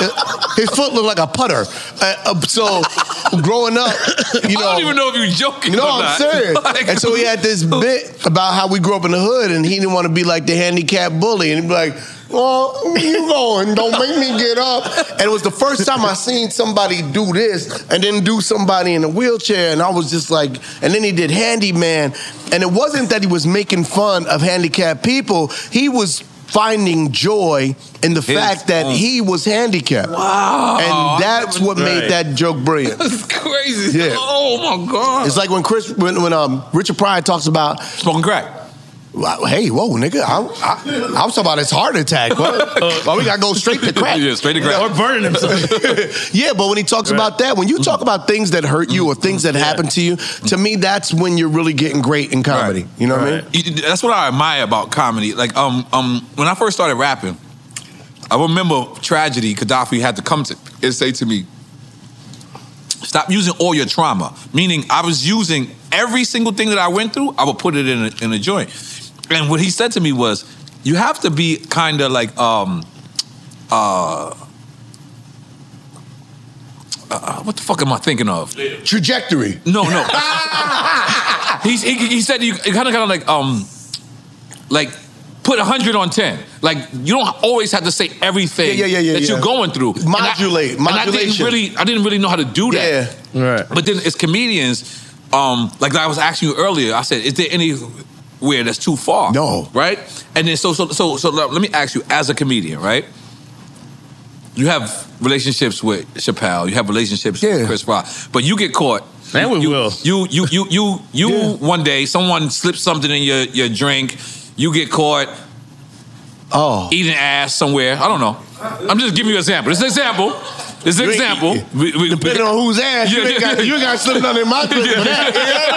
His foot looked like a putter. Uh, uh, so growing up, you know, I don't even know if you're joking no, or I'm not. serious. Like- And so he had this bit about how we grew up in the hood, and he didn't want to be like the handicapped bully, and he'd be like, "Well, where you going? Don't make me get up." And it was the first time I seen somebody do this, and then do somebody in a wheelchair, and I was just like, and then he did handyman, and it wasn't that he was making fun of handicapped people. He was finding joy in the His fact that own. he was handicapped. Wow. And that's what made Right. that joke brilliant. That's crazy. Yeah. Oh, my God. It's like when Chris, when, when um, Richard Pryor talks about, Smoking crack. well, hey, whoa, nigga, I, I, I was talking about his heart attack. What? Why we gotta go straight to crack? Yeah, straight to crack. Or burning himself. Yeah, but when he talks about that, when you talk about things that hurt you or things that happen to you, to me, that's when you're really getting great in comedy. Right. You know what I mean? You- That's what I admire about comedy. Like, um, um, when I first started rapping, I remember Tragedy, Gaddafi had to come to and say to me, stop using all your trauma. Meaning, I was using every single thing that I went through, I would put it in a, in a joint. And what he said to me was, you have to be kind of like, um, uh, uh, what the fuck am I thinking of? Trajectory. No, no. He's, he, he said you kind of kind of like um like put a hundred on ten. Like you don't always have to say everything Yeah, yeah, yeah, that yeah. you're going through. Modulate, and I, and I didn't modulation. really I didn't really know how to do that. Yeah. Right. But then as comedians, um, like I was asking you earlier, I said, is there anywhere that's too far? No. Right? And then so so so so let me ask you, as a comedian, right? You have relationships with Chappelle, you have relationships Yeah. with Chris Rock, but you get caught. And with you, Will. You you you you you Yeah. one day someone slips something in your, your drink, you get caught Oh. eating ass somewhere. I don't know. I'm just giving you an example. This is an example. This is an You ain't- example. We- we- Depending we- on whose ass, you Yeah, ain't yeah, got, you ain't got slipping under my drink for that.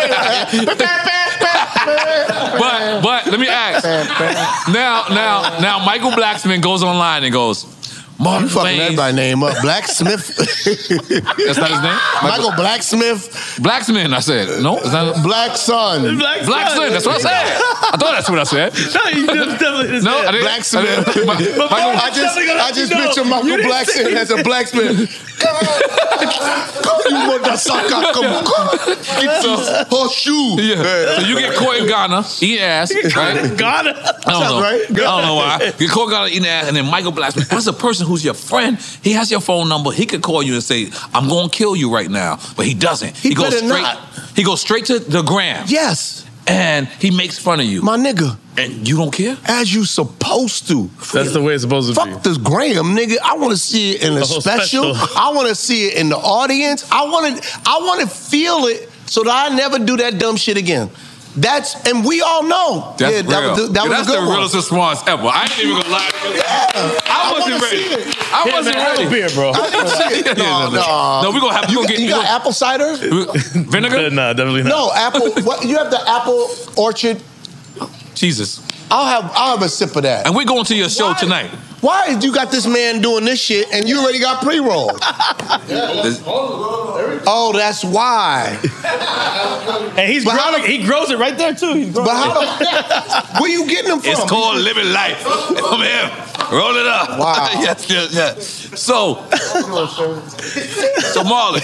But but let me ask. Now now now Michael Blacksman goes online and goes, Marlon You fucking Wayans. everybody's name up. Blacksmith. That's not his name? Michael Blacksmith. Blacksmith, I said. No? Is that Black Sun. Black, Black Sun, that's what I said. I thought that's what I said. No, you just definitely No, I didn't. Blacksmith. I, didn't. My- I Michael- just, I just No, picture you Michael didn't Blacksmith say- as a blacksmith. Come on. Come you motherfucker. Come on. Come on. It's a horseshoe. Yeah. So you get caught in Ghana, eating ass, right? Ghana. I don't know. right? I don't know why. You call Ghana eating ass, and then Michael Blacksmith, that's a person who's your friend. He has your phone number. He could call you and say, I'm going to kill you right now. But he doesn't. He goes better straight. not. He goes straight to the gram. Yes. And he makes fun of you. My nigga. And you don't care? As you supposed to. That's the way it's supposed to be. Fuck this Graham, nigga. I want to see it in a The whole special. special. I want to see it in the audience. I want to. I want to feel it so that I never do that dumb shit again. That's and we all know. That's yeah, real. that was, that Yeah, was that's a good the one. realest response ever. I ain't even gonna lie to you. Yeah. I wasn't wanna ready. see it. I Yeah, wasn't man, have ready. a beer, bro. I didn't see it. No, Yeah, no. No, we gonna have we You, gonna got, get you we got gonna- apple cider? vinegar. Nah, definitely not. No, apple. What, you have the apple orchard. Jesus. I'll have. I'll have a sip of that. And we're going to your show Why? tonight. Why is you got this man doing this shit and you already got pre-roll? Oh, that's why. And he's But how growing, the- he grows it right there too. He's growing But how the, where you getting them from? It's called living life. Come here. Roll it up. Wow. yes, yes, yes. So, so Marley,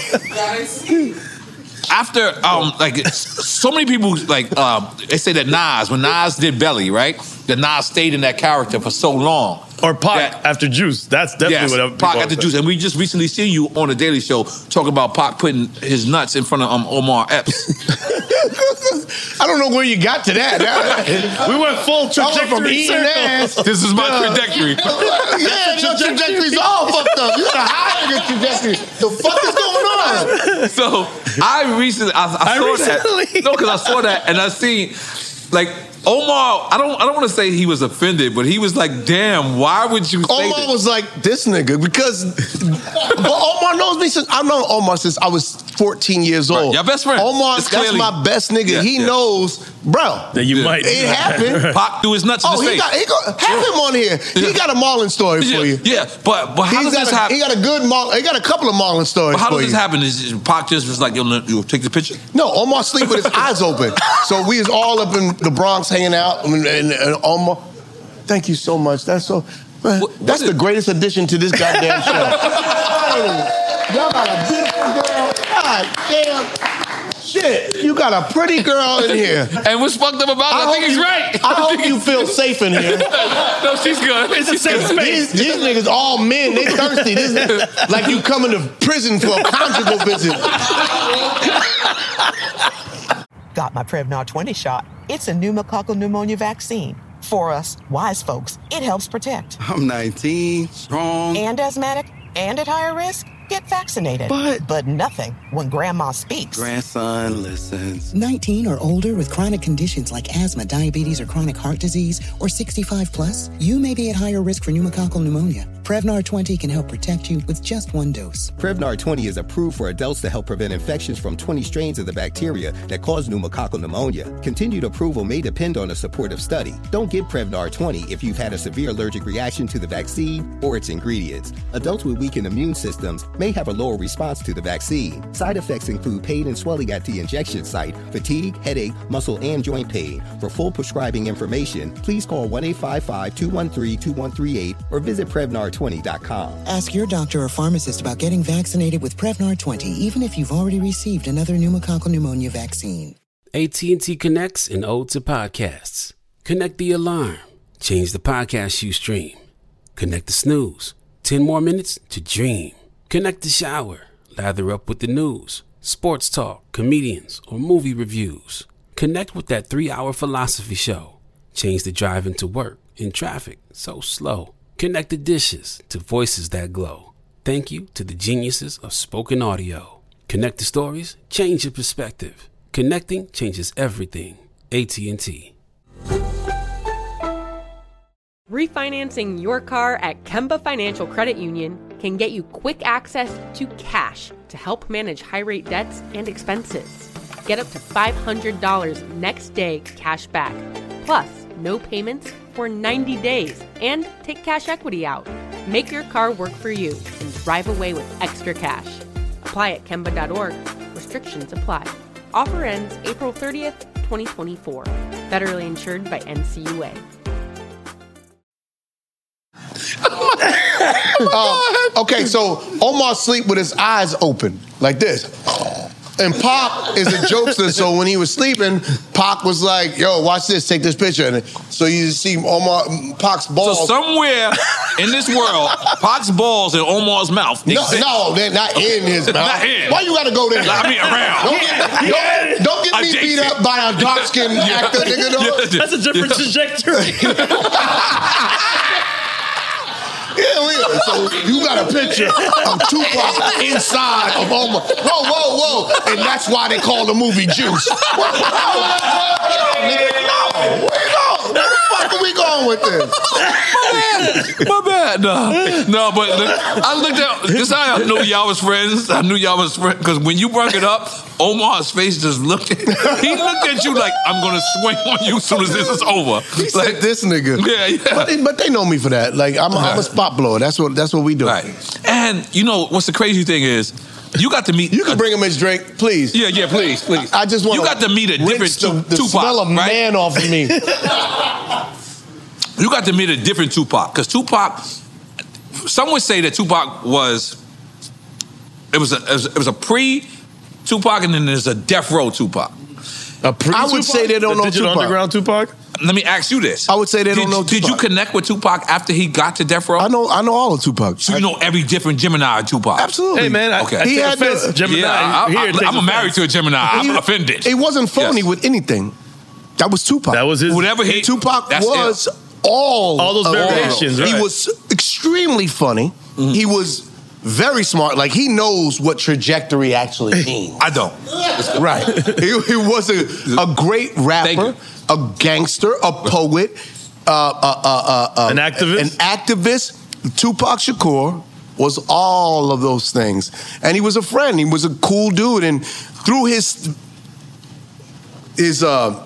after um like so many people like um they say that Nas, when Nas did Belly, right? That Nas stayed in that character for so long. Or Pac That- after Juice. That's definitely Yes, what I'm Pac after Juice. And we just recently seen you on the Daily Show talking about Pac putting his nuts in front of um, Omar Epps. I don't know where you got to that. We went full I went from trajectory eating circle. ass. This is my Yeah. trajectory. Yeah, your trajectory's all fucked up. You got a higher trajectory. The fuck is going on? So I recently, I, I, I saw recently- that. No, because I saw that and I seen, like Omar. I don't, I don't want to say he was offended, but he was like, "Damn, why would you?" say Omar that? was like, this nigga, because but Omar knows me since I've known Omar since I was fourteen years old. Right, y'all best friends. Omar, It's that's clearly- my best nigga. Yeah, he yeah. knows, bro. That you Yeah. might. It happened. Pac threw his nuts in Oh, his he face. got, he got, have him on here. He Yeah. got a Marlon story yeah, for you. yeah, but but how He's does got this a, happen? he got a good Marlon. He got a couple of Marlon stories But how for does this you. happen? Is is Pac just was like, "Yo, you take the picture"? No, Omar sleep with his eyes open. So we is all up in the Bronx hanging out, and, and, and Omar, thank you so much. That's so. Man, What- that's what the is- greatest addition to this goddamn show. Y'all got a beautiful girl. God damn. Shit, you got a pretty girl in here. And what's fucked up about it? I, hope think he's you- right. I hope you feel safe in here. No, she's good. It's a safe space. These, these niggas all men, they thirsty. This is like you coming to prison for a conjugal visit. Got my Prevnar twenty shot. It's a pneumococcal pneumonia vaccine. For us, wise folks, it helps protect. I'm nineteen, strong. And asthmatic and at higher risk, get vaccinated. But- But nothing when grandma speaks. Grandson listens. nineteen or older with chronic conditions like asthma, diabetes, or chronic heart disease, or sixty-five plus, you may be at higher risk for pneumococcal pneumonia. Prevnar twenty can help protect you with just one dose. Prevnar twenty is approved for adults to help prevent infections from twenty strains of the bacteria that cause pneumococcal pneumonia. Continued approval may depend on a supportive study. Don't get Prevnar twenty if you've had a severe allergic reaction to the vaccine or its ingredients. Adults with weakened immune systems may have a lower response to the vaccine. Side effects include pain and swelling at the injection site, fatigue, headache, muscle, and joint pain. For full prescribing information, please call one eight five five, two one three, two one three eight or visit Prevnar twenty dot com. Ask your doctor or pharmacist about getting vaccinated with Prevnar twenty, even if you've already received another pneumococcal pneumonia vaccine. A T and T connects an ode to podcasts. Connect the alarm. Change the podcast you stream. Connect the snooze. Ten more minutes to dream. Connect the shower. Lather up with the news, sports talk, comedians, or movie reviews. Connect with that three-hour philosophy show. Change the drive into work in traffic so slow. Connect the dishes to voices that glow. Thank you to the geniuses of spoken audio. Connect the stories, change your perspective. Connecting changes everything. A T and T. Refinancing your car at Kemba Financial Credit Union can get you quick access to cash to help manage high-rate debts and expenses. Get up to five hundred dollars next day cash back, plus no payments for ninety days, and take cash equity out. Make your car work for you and drive away with extra cash. Apply at Kemba dot org. Restrictions apply. Offer ends April thirtieth, twenty twenty-four. Federally insured by N C U A. uh, okay, so Omar sleep with his eyes open, like this. And Pac is a jokester, so when he was sleeping, Pac was like, yo, watch this, take this picture. And so you see Omar, Pac's balls. So somewhere in this world, Pac's balls in Omar's mouth. No, no, they're not in his mouth. Not in. Why you gotta go there? I mean, around. Don't get, don't, don't get me beat up by a dark-skinned actor, nigga. Though. That's a different trajectory. Yeah, yeah. So you got a picture of Tupac inside of Omar. Whoa, whoa, whoa. And that's why they call the movie Juice. Where the fuck are we going with this? My bad. No, no, but look, I looked at this. I knew y'all was friends. I knew y'all was friends because when you brought it up, Omar's face just looked at. He looked at you like I'm gonna swing on you as soon as this is over. He like said this nigga. Yeah, yeah. But they, but they know me for that. Like I'm, a, I'm a spot blower. That's what that's what we do. Right. And you know what's the crazy thing is. You got to meet. You can bring him his drink, please. Yeah, yeah, please, please. I just want. You got to meet a different the, the Tupac, smell of right? man off of me. You got to meet a different Tupac because Tupac. Some would say that Tupac was. It was a it was, it was a pre Tupac and then there's a Death Row Tupac. A pre I would say they don't the know Digital Tupac. Underground Tupac. Let me ask you this. I would say they did, don't know Did Tupac. you connect with Tupac after he got to Death Row? I know I know all of Tupac. So you know every different Gemini Tupac? Absolutely. Hey man, I, Okay. I He take had offense, the- Gemini. Yeah, I, here I, takes I'm offense. married to a Gemini. I'm He- offended. It wasn't phony Yes. with anything. That was Tupac. That was his. Whatever he. Tupac that's was it. all All those of variations, it. right. He was extremely funny. Mm-hmm. He was very smart. Like he knows what trajectory actually means. I don't. Right. he, he was a, a great rapper, a gangster, a poet, uh, uh, uh, uh, An activist? An activist. Tupac Shakur was all of those things. And he was a friend. He was a cool dude. And through his his uh,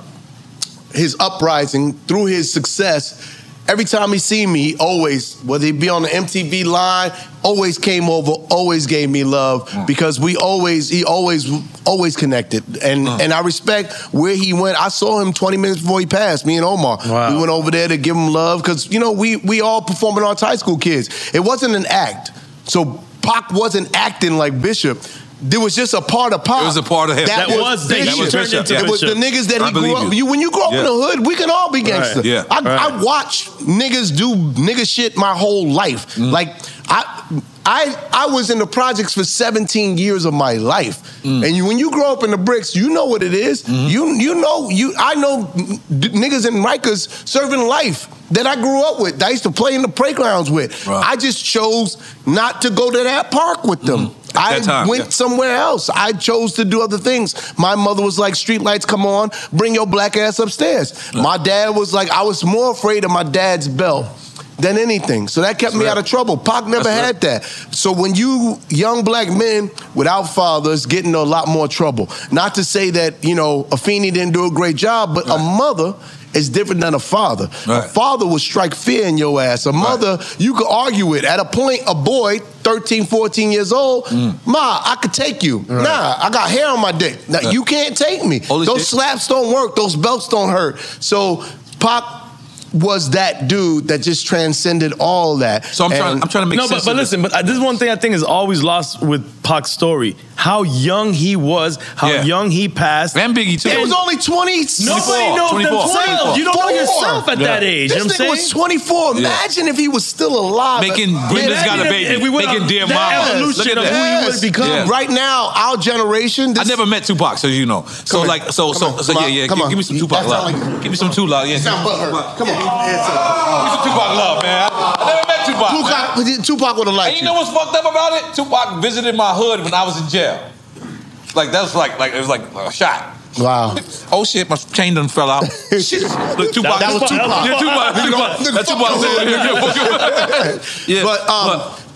his uprising, through his success, every time he seen me, he always, whether he be on the M T V line, always came over, always gave me love mm. because we always, he always, always connected. And mm. and I respect where he went. I saw him twenty minutes before he passed, me and Omar. Wow. We went over there to give him love because, you know, we, we all performing arts high school kids. It wasn't an act. So Pac wasn't acting like Bishop. There was just a part of Pac. It was a part of him. That was Bishop. Bishop. That was Bishop. It was the niggas that I he grew believe up. you. You, when you grow up Yeah. in the hood, we can all be gangster. Right. Yeah. I, Right. I watch niggas do nigga shit my whole life. Mm. Like I, I, I was in the projects for seventeen years of my life. Mm. And you, when you grow up in the bricks, you know what it is. Mm-hmm. You, you know, you. I know d- niggas in Rikers serving life that I grew up with. That I used to play in the playgrounds with. Right. I just chose not to go to that park with them. Mm. I That time, went yeah. somewhere else. I chose to do other things. My mother was like, street lights come on, bring your black ass upstairs. Yeah. My dad was like, I was more afraid of my dad's belt than anything. So that kept That's me right. out of trouble. Pac never That's had that. So when you young black men without fathers get into a lot more trouble. Not to say that, you know, Afeni didn't do a great job, but right. a mother is different than a father. Right. A father will strike fear in your ass. A mother, right. you could argue with. At a point, a boy, thirteen, fourteen years old, mm. Ma, I could take you. Right. Nah, I got hair on my dick. Now, right. You can't take me. Holy Those shit. slaps don't work. Those belts don't hurt. So Pac was that dude that just transcended all that. So I'm and trying. I'm trying to make no, sense. but, but of listen. But this is one thing I think is always lost with Pac's story: how young he was, how Yeah. young he passed. And Biggie too. He was only twenty. Nobody knows twenty-four. themselves. You don't know yourself at Yeah. that age. This you know what nigga I'm was saying? twenty-four. Yeah. Imagine if he was still alive. Making Brenda's Imagine Got a if- Baby. if we went Making on Dear that Mama. evolution Look at of that. who he would Yes. become. Yeah. Right now, our generation. I This, never met Tupac, so you know. So Come like, so Come so on. so Come yeah on. yeah. Come Give, on. give me some Tupac That love. sound like- Give me some Tupac. Yeah. sound butthurt. Come on. Give me some Tupac love, man. I never met Tupac. man. Tupac, Tupac would have liked And you you. know what's fucked up about it? Tupac visited my hood when I was in jail. Like that was like like it was like a shot. Wow. Oh shit, my chain done fell out. Shit. Look, Tupac. That was Tupac. Yeah, Tupac. Tupac. That's Tupac. Yeah, But um, but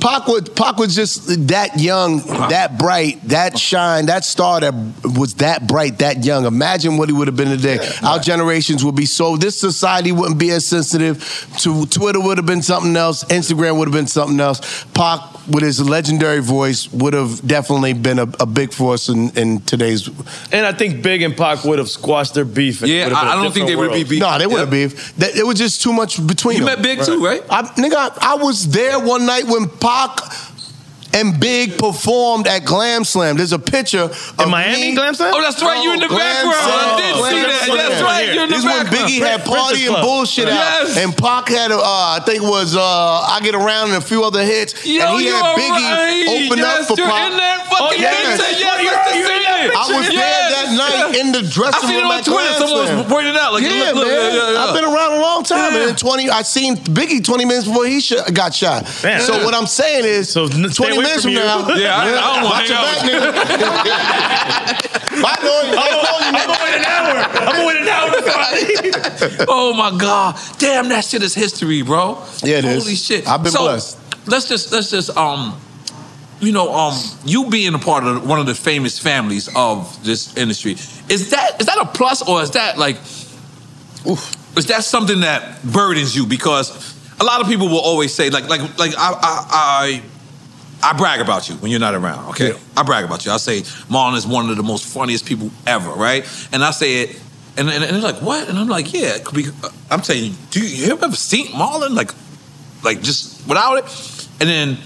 Pac was, Pac was just that young, that bright, that shine, that star that was that bright, that young. Imagine what he would have been today. Yeah, Our generations would be so, this society wouldn't be as sensitive. To Twitter would have been something else. Instagram would have been something else. Pac, with his legendary voice, would have definitely been a, a big force in, in today's. And I think Big and Pac would have squashed their beef. Yeah, I, I don't think they would be beef. No, they wouldn't yeah. beef. That, it was just too much between you them. You met Big right. too, right? I, nigga, I, I was there one night when Pac and Big performed at Glam Slam. There's a picture of in Miami, me. Glam Slam? Oh, that's right. You in the Glam background. Slam. I did Glam see that. Slam. That's right. You're in the this background. This when Biggie had party and bullshit yes. out. And Pac had, uh, I think it was uh, I Get Around and a few other hits. Yo, and he had Biggie right. open yes, up for you're Pac. in that fucking oh, yes. yes. yes. yes. I was yes. there that night in the dressing room. I seen it on Twitter. Someone was pointing out. Like, yeah, look, look, man. yeah, yeah, yeah. I've been around a long time. Yeah. And in twenty, I seen Biggie twenty minutes before he sh- got shot. Man. So what I'm saying is, so twenty minutes from, from now, yeah, I, I don't want to hang out. I know you. I'm going an hour. I'm going an hour. Oh my God! Damn, that shit is history, bro. Yeah, it Holy is. Holy shit! I've been so, blessed. Let's just let's just um. You know, um, you being a part of one of the famous families of this industry, is that is that a plus or is that like, oof, is that something that burdens you? Because a lot of people will always say, like, like, like I, I, I, I brag about you when you're not around. Okay, yeah. I brag about you. I say Marlon is one of the most funniest people ever, right? And I say it, and and, and they're like, what? And I'm like, yeah. I'm telling you, do you, you ever seen Marlon like, like just without it? And then.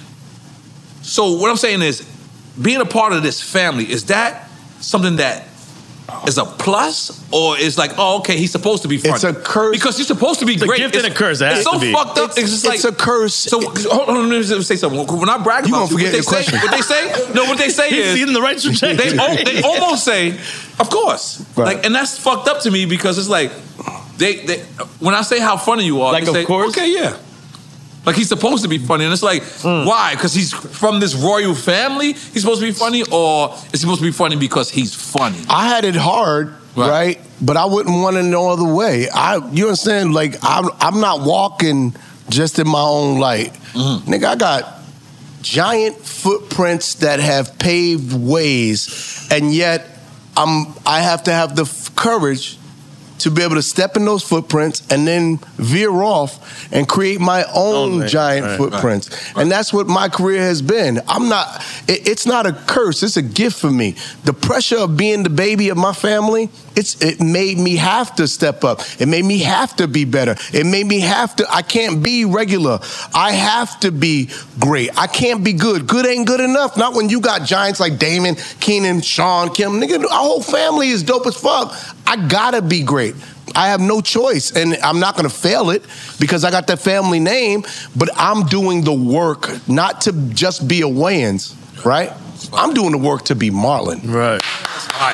So what I'm saying is, being a part of this family, is that something that is a plus, or is like, oh, okay, he's supposed to be funny? It's a curse. Because you're supposed to be it's great. A gift it's, and a curse. It it's so be. fucked up. It's, it's just like it's a curse. So hold on, let me say something. When I brag you about you, what they, say, what they say, no, what they say he's is in the right trajectory. They, they almost say, of course, right. like, and that's fucked up to me because it's like, they, they when I say how funny you are, like they of say, course, okay, yeah. Like, he's supposed to be funny. And it's like, mm. why? Because he's from this royal family? He's supposed to be funny? Or is he supposed to be funny because he's funny? I had it hard, right? right? But I wouldn't want it no other way. I, you understand? Like, I'm, I'm not walking just in my own light. Mm-hmm. Nigga, I got giant footprints that have paved ways. And yet, I'm, I have to have the f- courage to be able to step in those footprints and then veer off and create my own oh, giant right, footprints. Right, right. And that's what my career has been. I'm not, it, it's not a curse, it's a gift for me. The pressure of being the baby of my family, it's it made me have to step up. It made me have to be better. It made me have to, I can't be regular. I have to be great. I can't be good. Good ain't good enough. Not when you got giants like Damon, Keenan, Sean, Kim. Nigga, our whole family is dope as fuck. I gotta be great. I have no choice, and I'm not gonna fail it because I got that family name, but I'm doing the work not to just be a Wayans, right? I'm doing the work to be Marlon. Right. That's fine.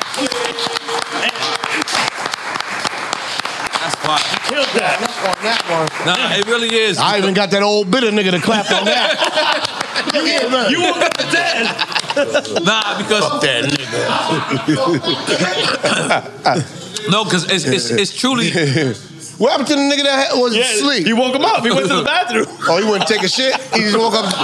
That's fine. You killed that. On that one. Nah, it really is. I even got that old bitter nigga to clap on that. you, you woke up the dead. Nah, because fuck that nigga. No, because it's, it's it's truly. What happened to the nigga that was yeah, asleep? He woke him up. He went to the bathroom. Oh, he wouldn't take a shit? He just woke up.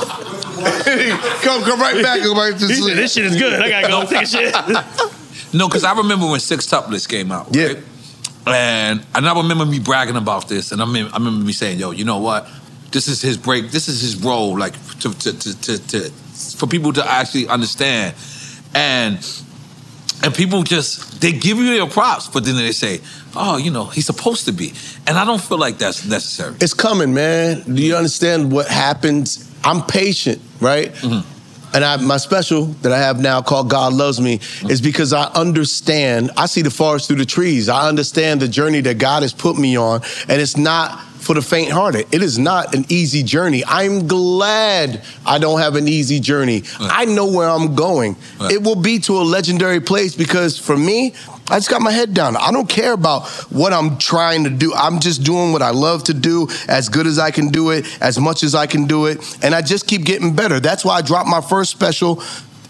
come, come right back. Go right to he sleep. Said, this shit is good. I gotta go take a shit. No, because I remember when Sextuplets came out. Yeah. Right? And, and I remember me bragging about this, and I mean, I remember me saying, "Yo, you know what? This is his break. This is his role. Like to to to to, to for people to actually understand." And. And people just, they give you their props, but then they say, oh, you know, he's supposed to be. And I don't feel like that's necessary. It's coming, man. Do you understand what happens? I'm patient, right? Mm-hmm. And I, my special that I have now called God Loves Me mm-hmm. is because I understand, I see the forest through the trees. I understand the journey that God has put me on, and it's not for the faint-hearted. It is not an easy journey. I'm glad I don't have an easy journey. Right. I know where I'm going. Right. It will be to a legendary place because for me, I just got my head down. I don't care about what I'm trying to do. I'm just doing what I love to do, as good as I can do it, as much as I can do it, and I just keep getting better. That's why I dropped my first special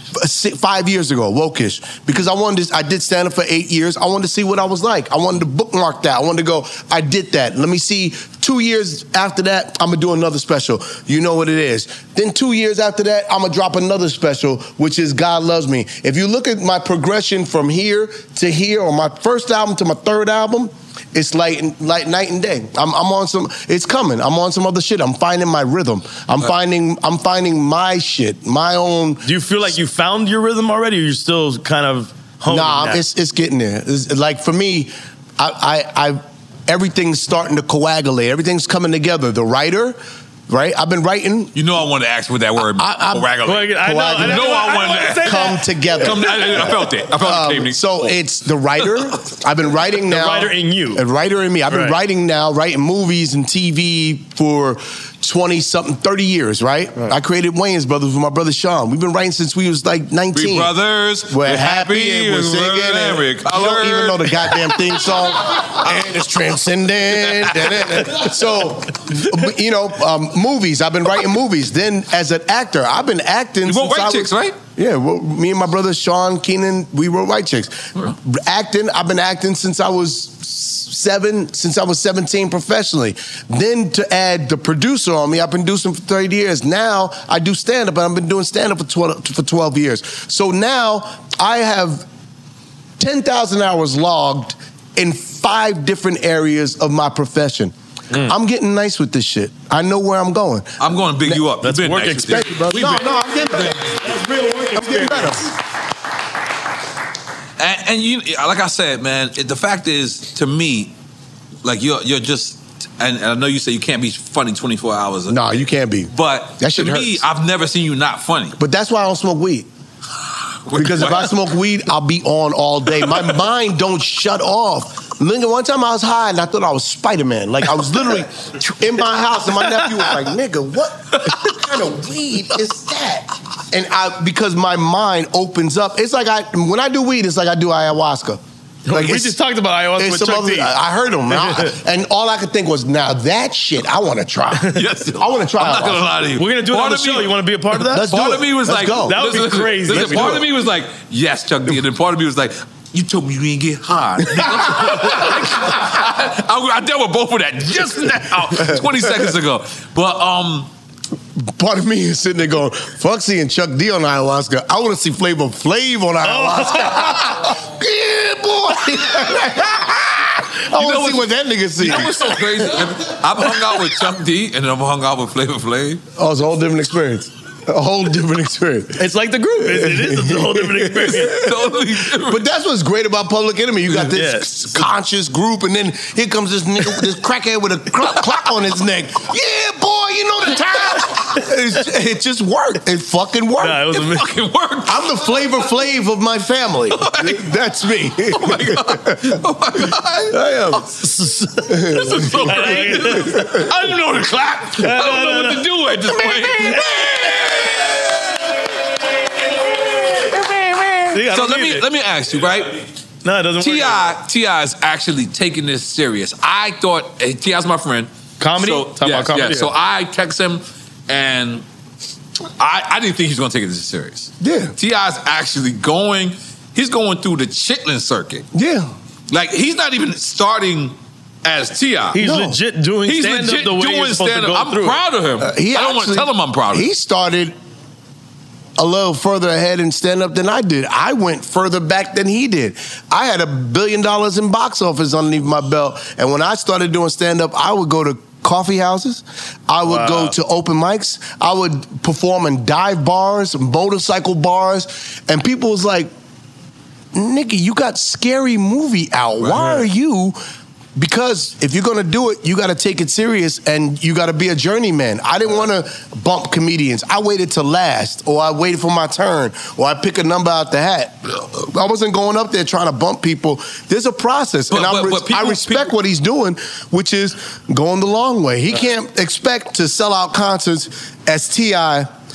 five years ago, Wokish, because I wanted to, I did stand up for eight years. I wanted to see what I was like. I wanted to bookmark that. I wanted to go, I did that. Let me see, two years after that, I'm going to do another special. You know what it is. Then two years after that, I'm going to drop another special, which is God Loves Me. If you look at my progression from here to here, or my first album to my third album, it's like, like night and day. I'm, I'm on some, it's coming. I'm on some other shit. I'm finding my rhythm. I'm finding, I'm finding my shit, my own. Do you feel like you found your rhythm already, or you're still kind of honing Nah, that? it's it's getting there. It's, like for me, I, I, I, everything's starting to coagulate. Everything's coming together. The writer, right? I've been writing. You know I wanted to ask what that word I, I, coagulate. I know, I You know, know I I wanted to come together. Come, I, I felt it. I felt it. Um, so it's the writer. I've been writing now. The writer in you. A writer in me. I've been Right. writing now, writing movies and T V for twenty something, thirty years, right? Right. I created Wayans Brothers with my brother Sean. We've been writing since we was like nineteen. We brothers. We're happy and we're singing. And we're you don't even know the goddamn theme song. And it's transcendent. So, you know, um, movies. I've been writing movies. Then as an actor, I've been acting You since wrote White I was, Chicks, right? Yeah, well, me and my brother Sean Keenan, we wrote White Chicks. Acting, I've been acting since I was seven, since I was seventeen professionally. Then to add the producer on me, I've been producing for thirty years. Now I do stand-up, and I've been doing stand-up for twelve, for twelve years. So now I have ten thousand hours logged in five different areas of my profession. Mm. I'm getting nice with this shit. I know where I'm going. I'm going to big you up. That's You've been work nice with experience, this. brother. We've No, been- no, I'm getting better. That's real work I'm getting better. And, and you, like I said, man, it, the fact is, to me, like you're you're just, and, and I know you say you can't be funny twenty-four hours. A No, you can't be. But That shit to me, hurts. I've never seen you not funny. But that's why I don't smoke weed. Because if I smoke weed, I'll be on all day. My mind don't shut off. Nigga, one time I was high and I thought I was Spider-Man. Like I was literally in my house and my nephew was like, nigga, what kind of weed is that? And I, because my mind opens up. It's like I, when I do weed, it's like I do ayahuasca. Like we just talked about ayahuasca it's with some Chuck other- D. I heard him, I- and all I could think was, now that shit, I want to try. Yes. I want to try. I'm not gonna ayahuasca. lie to you. We're gonna do it Part on the of show. me- You want to be a part of that? Let's do part it. of me was Let's like, go. That would be listen, crazy. listen, Let's part do of it. me was like, yes, Chuck D. And then part of me was like, you told me you didn't get high. I, I, I dealt with both of that just now, twenty seconds ago. But um, Part of me is sitting there going, fuck seeing Chuck D on ayahuasca. I want to see Flavor Flav on ayahuasca. Yeah, boy. I You want know to see what that nigga see. you know what's so crazy? I've hung out with Chuck D and then I've hung out with Flavor Flav. Oh, it's a whole different experience. A whole different experience. It's like the group. It, it is a whole different experience. Totally different. But that's what's great about Public Enemy. You got this Yes. conscious group, and then here comes this nigga, this crackhead with a clock, clock on his neck. Yeah, boy, you know the time. It's- it just worked. It fucking worked. Nah, it was It amazing. fucking worked. I'm the Flavor Flav of my family. That's me. Oh my god! Oh my god! I am. This is so crazy. I don't know the clap. I don't know what to do at this point. See, I So don't let need me it. let me ask you, right? No, it doesn't Ti work. Ti is actually taking this serious. I thought hey, Ti's my friend. Comedy? So, Talk yes, about comedy, yes. So yeah. I text him, and I, I didn't think he was going to take it this serious. Yeah. Ti is actually going. He's going through the Chitlin circuit. Yeah. Like he's not even starting as Ti. He's No. legit doing He's stand-up legit the way doing you're supposed to stand-up. go I'm through it. proud of him. Uh, he I don't want to actually- tell him I'm proud of him. He started a little further ahead in stand-up than I did. I went further back than he did. I had a billion dollars in box office underneath my belt. And when I started doing stand-up, I would go to coffee houses. I would Wow. go to open mics. I would perform in dive bars, motorcycle bars. And people was like, nigga, you got Scary Movie out. Why are you... Because if you're gonna do it, you gotta take it serious and you gotta be a journeyman. I didn't wanna bump comedians. I waited to last, or I waited for my turn, or I pick a number out the hat. I wasn't going up there trying to bump people. There's a process, But- and I, but- res- but people- I respect people- what he's doing, which is going the long way. He can't expect to sell out concerts as T I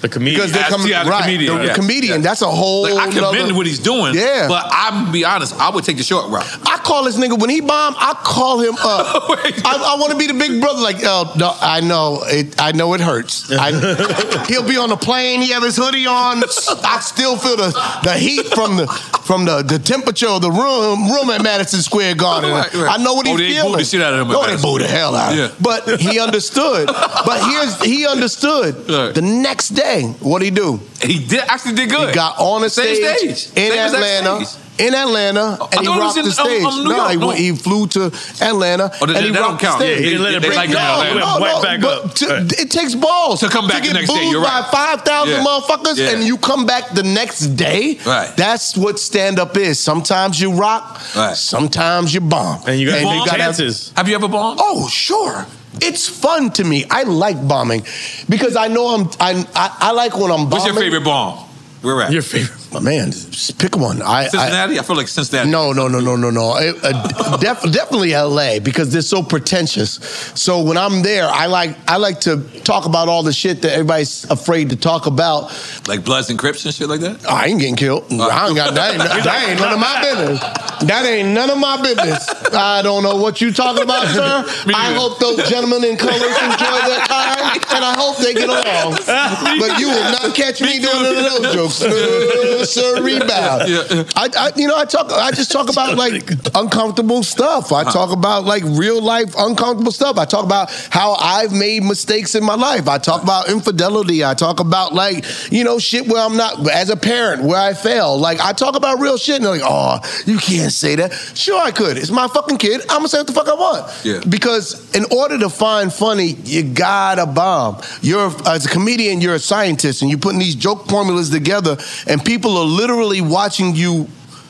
The comedian. Because they're As- coming, yeah, the right, comedian, the yeah. comedian. Yeah. That's a whole Like, I commend nother- what he's doing. Yeah. But I'm gonna be honest, I would take the short route. I call this nigga when he bomb. I call him up. I, I want to be the big brother. Like, oh no, I know it. I know it hurts. I, he'll be on the plane. He have his hoodie on. I still feel the, the heat from the from the, the temperature of the room room at Madison Square Garden. Right, right. I know what Oh, he's they feeling. booed the shit out of him at No, they Madison. booed the hell out of him. Yeah. But he understood. But here's he understood. Right. The next day, what he do? He did actually did good. He got on the Same stage, stage. in Same exact Atlanta. stage. In Atlanta, I and he thought it was rocked in, the stage. um, um, New no, York, he, no. he flew to Atlanta, Oh, that- and he that don't rocked the count. stage. Yeah, he didn't let it They break like him in down. Atlanta. He went right back but up. to- it takes balls To come back the get next day, booed you're by right. five thousand Yeah. motherfuckers, Yeah. and you come back the next day. Right. That's what stand up is. Sometimes you rock, Right. sometimes you bomb, And you got to you take gotta have- chances. Have you ever bombed? Oh, sure. It's fun to me. I like bombing because I know I'm. I I, I like when I'm bombing. What's your favorite bomb? Where at? Your favorite. My man, just pick one. I, I Cincinnati? I, feel like Cincinnati. No, no, no, no, no, no. It, uh, def, definitely L A because they're so pretentious. So when I'm there, I like I like to talk about all the shit that everybody's afraid to talk about. Like Bloods and Crips and shit like that? I ain't getting killed. I ain't got that. Ain't, that ain't none of my business. That ain't none of my business. I don't know what you talking about, sir. I hope those gentlemen in colors enjoy their time, and I hope they get along. But you will not catch me doing none of those jokes. Uh, sir, rebound. Yeah. I, I, you know, I talk. I just talk about like uncomfortable stuff. I talk about like real life uncomfortable stuff. I talk about how I've made mistakes in my life. I talk about infidelity. I talk about like you know shit where I'm not as a parent where I fail. Like I talk about real shit and they're like, oh, you can't say that. Sure, I could. It's my fucking kid. I'm gonna say what the fuck I want. Yeah. Because in order to find funny, you gotta bomb. You're as a comedian, you're a scientist, and you're putting these joke formulas together, and people are literally watching you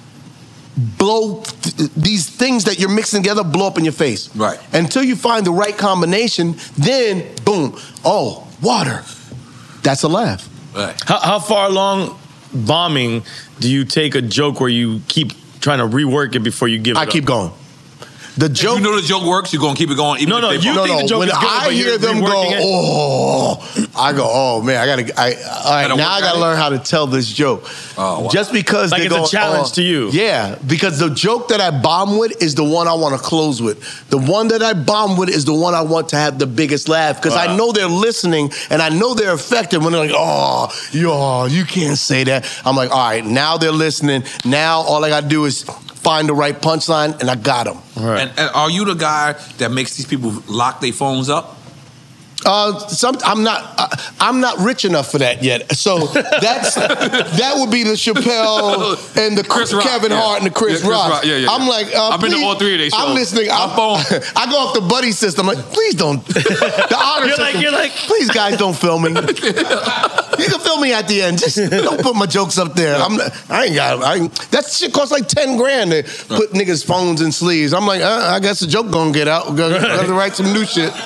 blow th- these things that you're mixing together blow up in your face. Right. Until you find the right combination, then boom, oh, water. That's a laugh. Right. How, how far along bombing do you take a joke where you keep trying to rework it before you give it I up? keep going. The joke. If you know the joke works, you're gonna keep it going. Even No, if no, they you bomb. think the joke when is good, I but hear you're them go, reworking it? oh, I go, oh man, I gotta, I, all right, Gotta now I work gotta at it? learn how to tell this joke. Oh, wow. Just because Like they it's a go, challenge oh, to you. Yeah, because the joke that I bomb with is the one I want to close with. The one that I bomb with is the one I want to have the biggest laugh because I Wow. know they're listening and I know they're affected when they're like, oh, yo, you can't say that. I'm like, all right, now they're listening. Now all I gotta do is find the right punchline and I got them. And, and are you the guy that makes these people lock their phones up? Uh, some, I'm not. Uh, I'm not rich enough for that yet. So that's that would be the Chappelle and the Chris Rock, Kevin yeah. Hart and the Chris, Yeah, Chris Rock. Rock, yeah, yeah, I'm yeah. like, uh, I've been to please- all three of their I'm shows. listening. I'm, I go off the buddy system. Like, please don't. The honor You're system. like- you're like- please, guys, don't film me. You can film me at the end. Just don't put my jokes up there. I'm not, I ain't got. I ain't, that shit costs like ten grand to put niggas' phones in sleeves. I'm like, uh, I guess the joke gonna get out. Gotta, gotta write some new shit.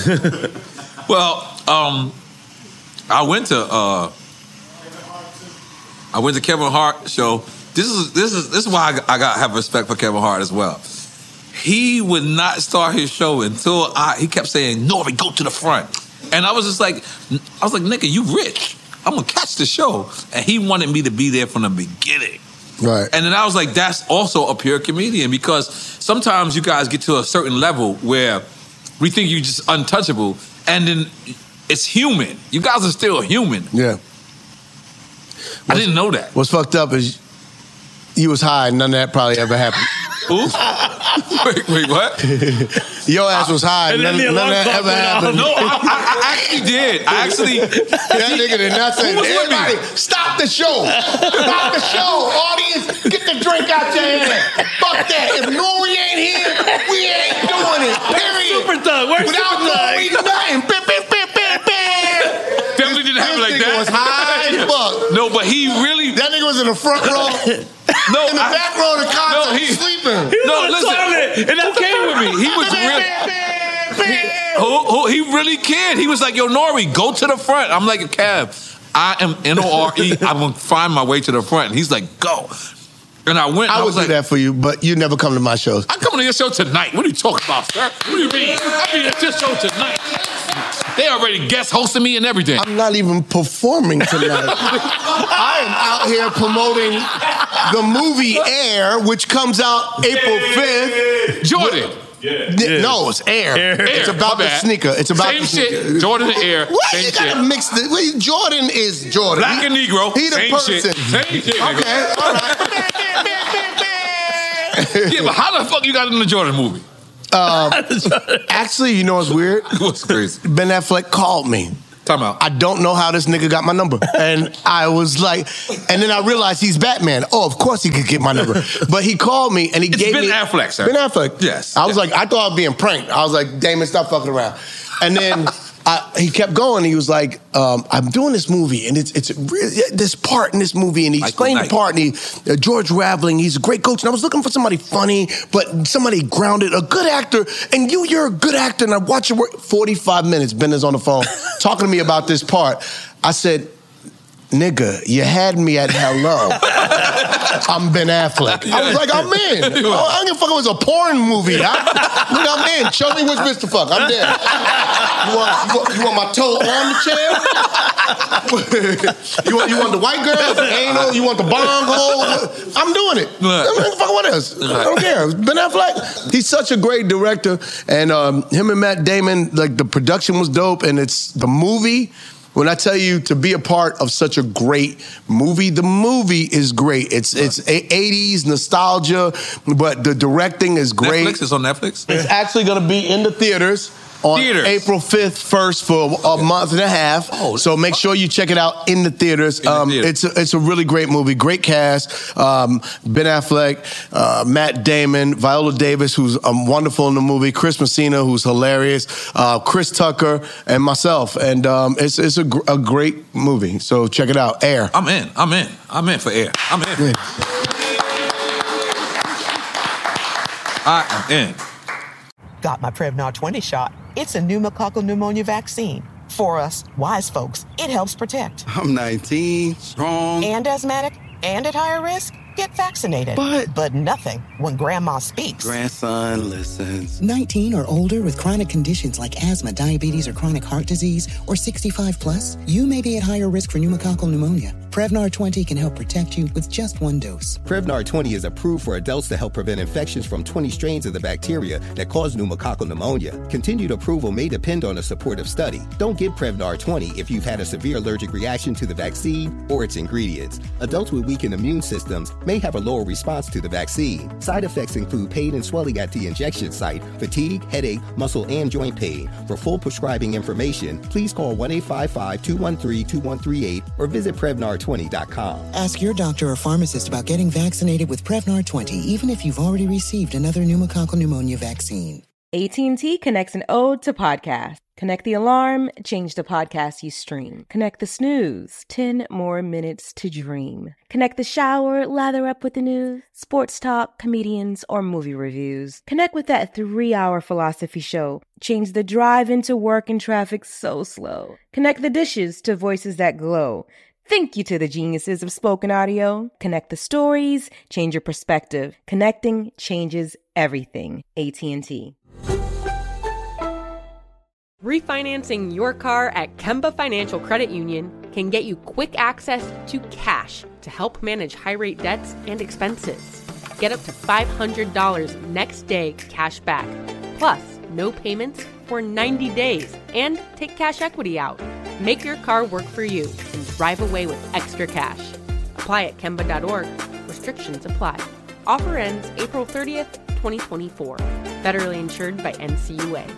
Well, um, I went to uh, I went to Kevin Hart show. This is this is this is why I, I got have respect for Kevin Hart as well. He would not start his show until I. He kept saying, "Nori, go to the front," and I was just like, I was like, "Nigga, you rich? I'm gonna catch the show." And he wanted me to be there from the beginning. Right. And then I was like, that's also a pure comedian because sometimes you guys get to a certain level where we think you're just untouchable, and then it's human. You guys are still human. Yeah. I didn't know that. What's fucked up is you was high and none of that probably ever happened. Who? wait, wait, what? Your ass was high and none, none of that ever happened. No, I, I, I actually did. I actually. That nigga did not say, Who was with me? everybody, stop the show. Stop the show. Audience, get the drink out your hand. Fuck that. If Nori ain't here, we ain't doing it. Period. Super Thug. Where's Without Super Thug? Nori, nothing. Bam, bam, bam, bam, bam. Definitely didn't happen like This nigga that. was high as fuck. No, but he really. That nigga was in the front row. No, in the I- back row of the concert, No, he- sleeping. No, on the listen. toilet, and Who came with me? He was really. Who, who, he really cared. He was like, "Yo, Nori, go to the front." I'm like, "Kev, I am N O R E. I'm gonna find my way to the front." And he's like, "Go." And I went. And I I would was do like, that for you, but you never come to my shows. I'm coming to your show tonight. What are you talking about, sir? What do you mean? I'll be at your show tonight. They already guest hosting me and everything. I'm not even performing tonight. I am out here promoting the movie Air, which comes out April fifth. Jordan. Yeah. yeah. No, it's Air. Air. It's about the sneaker. It's about Same the sneaker. shit. Jordan and Air. What? Same You gotta shit. mix the. Wait, Jordan is Jordan. Black and Negro. He the Same person. shit. Same shit. Nigga. Okay. All right. Yeah, but how the fuck you got in the Jordan movie? Uh, actually, you know what's weird? What's crazy? Ben Affleck called me. Time out. I don't know how this nigga got my number. And I was like, and then I realized he's Batman. Oh, of course he could get my number. But he called me and he It's gave Ben me... Affleck, sir. Ben Affleck. Yes. I was yes. like, I thought I was being pranked. I was like, Damon, stop fucking around. And then I, he kept going. He was like, um, I'm doing this movie and it's it's really, this part in this movie. And he explained the part. And he, uh, George Raveling, he's a great coach. And I was looking for somebody funny, but somebody grounded, a good actor. And you, you're a good actor. And I watch your work. forty-five minutes, Ben is on the phone talking to me about this part. I said, nigga, you had me at hello. I'm Ben Affleck. I was like, I'm in. I don't give a fuck if it was a porn movie. I, nigga, I'm in. Show me which bitch the fuck. I'm there. You want, you want, you want my toe on the chair? you, want, you want the white girl, the anal? You want the bong hole? I'm doing it. I mean, fuck what else? I don't care. Ben Affleck, he's such a great director. And um, him and Matt Damon, like the production was dope. And it's the movie. When I tell you to be a part of such a great movie, the movie is great. It's it's eighties nostalgia, but the directing is great. Netflix is on Netflix? It's actually going to be in the theaters on Theaters. April fifth, first for a month and a half. Oh, so make sure you check it out in the theaters. In the um, theater. It's a, it's a really great movie. Great cast. Um, Ben Affleck, uh, Matt Damon, Viola Davis, who's um, wonderful in the movie, Chris Messina, who's hilarious, uh, Chris Tucker, and myself. And um, it's it's a, gr- a great movie. So check it out. Air. I'm in. I'm in. I'm in for Air. I'm in. Yeah. I am in. Got my Prevnar twenty shot. It's a pneumococcal pneumonia vaccine. For us, wise folks, it helps protect. I'm nineteen, strong. And asthmatic, and at higher risk, get vaccinated. But- But nothing when grandma speaks. Grandson listens. nineteen or older with chronic conditions like asthma, diabetes, or chronic heart disease, or sixty-five plus, you may be at higher risk for pneumococcal pneumonia. Prevnar twenty can help protect you with just one dose. Prevnar twenty is approved for adults to help prevent infections from twenty strains of the bacteria that cause pneumococcal pneumonia. Continued approval may depend on a supportive study. Don't get Prevnar twenty if you've had a severe allergic reaction to the vaccine or its ingredients. Adults with weakened immune systems may have a lower response to the vaccine. Side effects include pain and swelling at the injection site, fatigue, headache, muscle, and joint pain. For full prescribing information, please call one eight five five, two one three, two one three eight or visit Prevnar twenty dot com. Ask your doctor or pharmacist about getting vaccinated with Prevnar twenty, even if you've already received another pneumococcal pneumonia vaccine. A T and T connects an ode to podcast. Connect the alarm, change the podcast you stream. Connect the snooze, ten more minutes to dream. Connect the shower, lather up with the news, sports talk, comedians, or movie reviews. Connect with that three-hour philosophy show. Change the drive into work and traffic so slow. Connect the dishes to voices that glow. Thank you to the geniuses of spoken audio. Connect the stories, change your perspective. Connecting changes everything. A T and T. Refinancing your car at Kemba Financial Credit Union can get you quick access to cash to help manage high-rate debts and expenses. Get up to five hundred dollars next day cash back, plus no payments for ninety days, and take cash equity out. Make your car work for you and drive away with extra cash. Apply at Kemba dot org. Restrictions apply. Offer ends April thirtieth, twenty twenty-four. Federally insured by N C U A.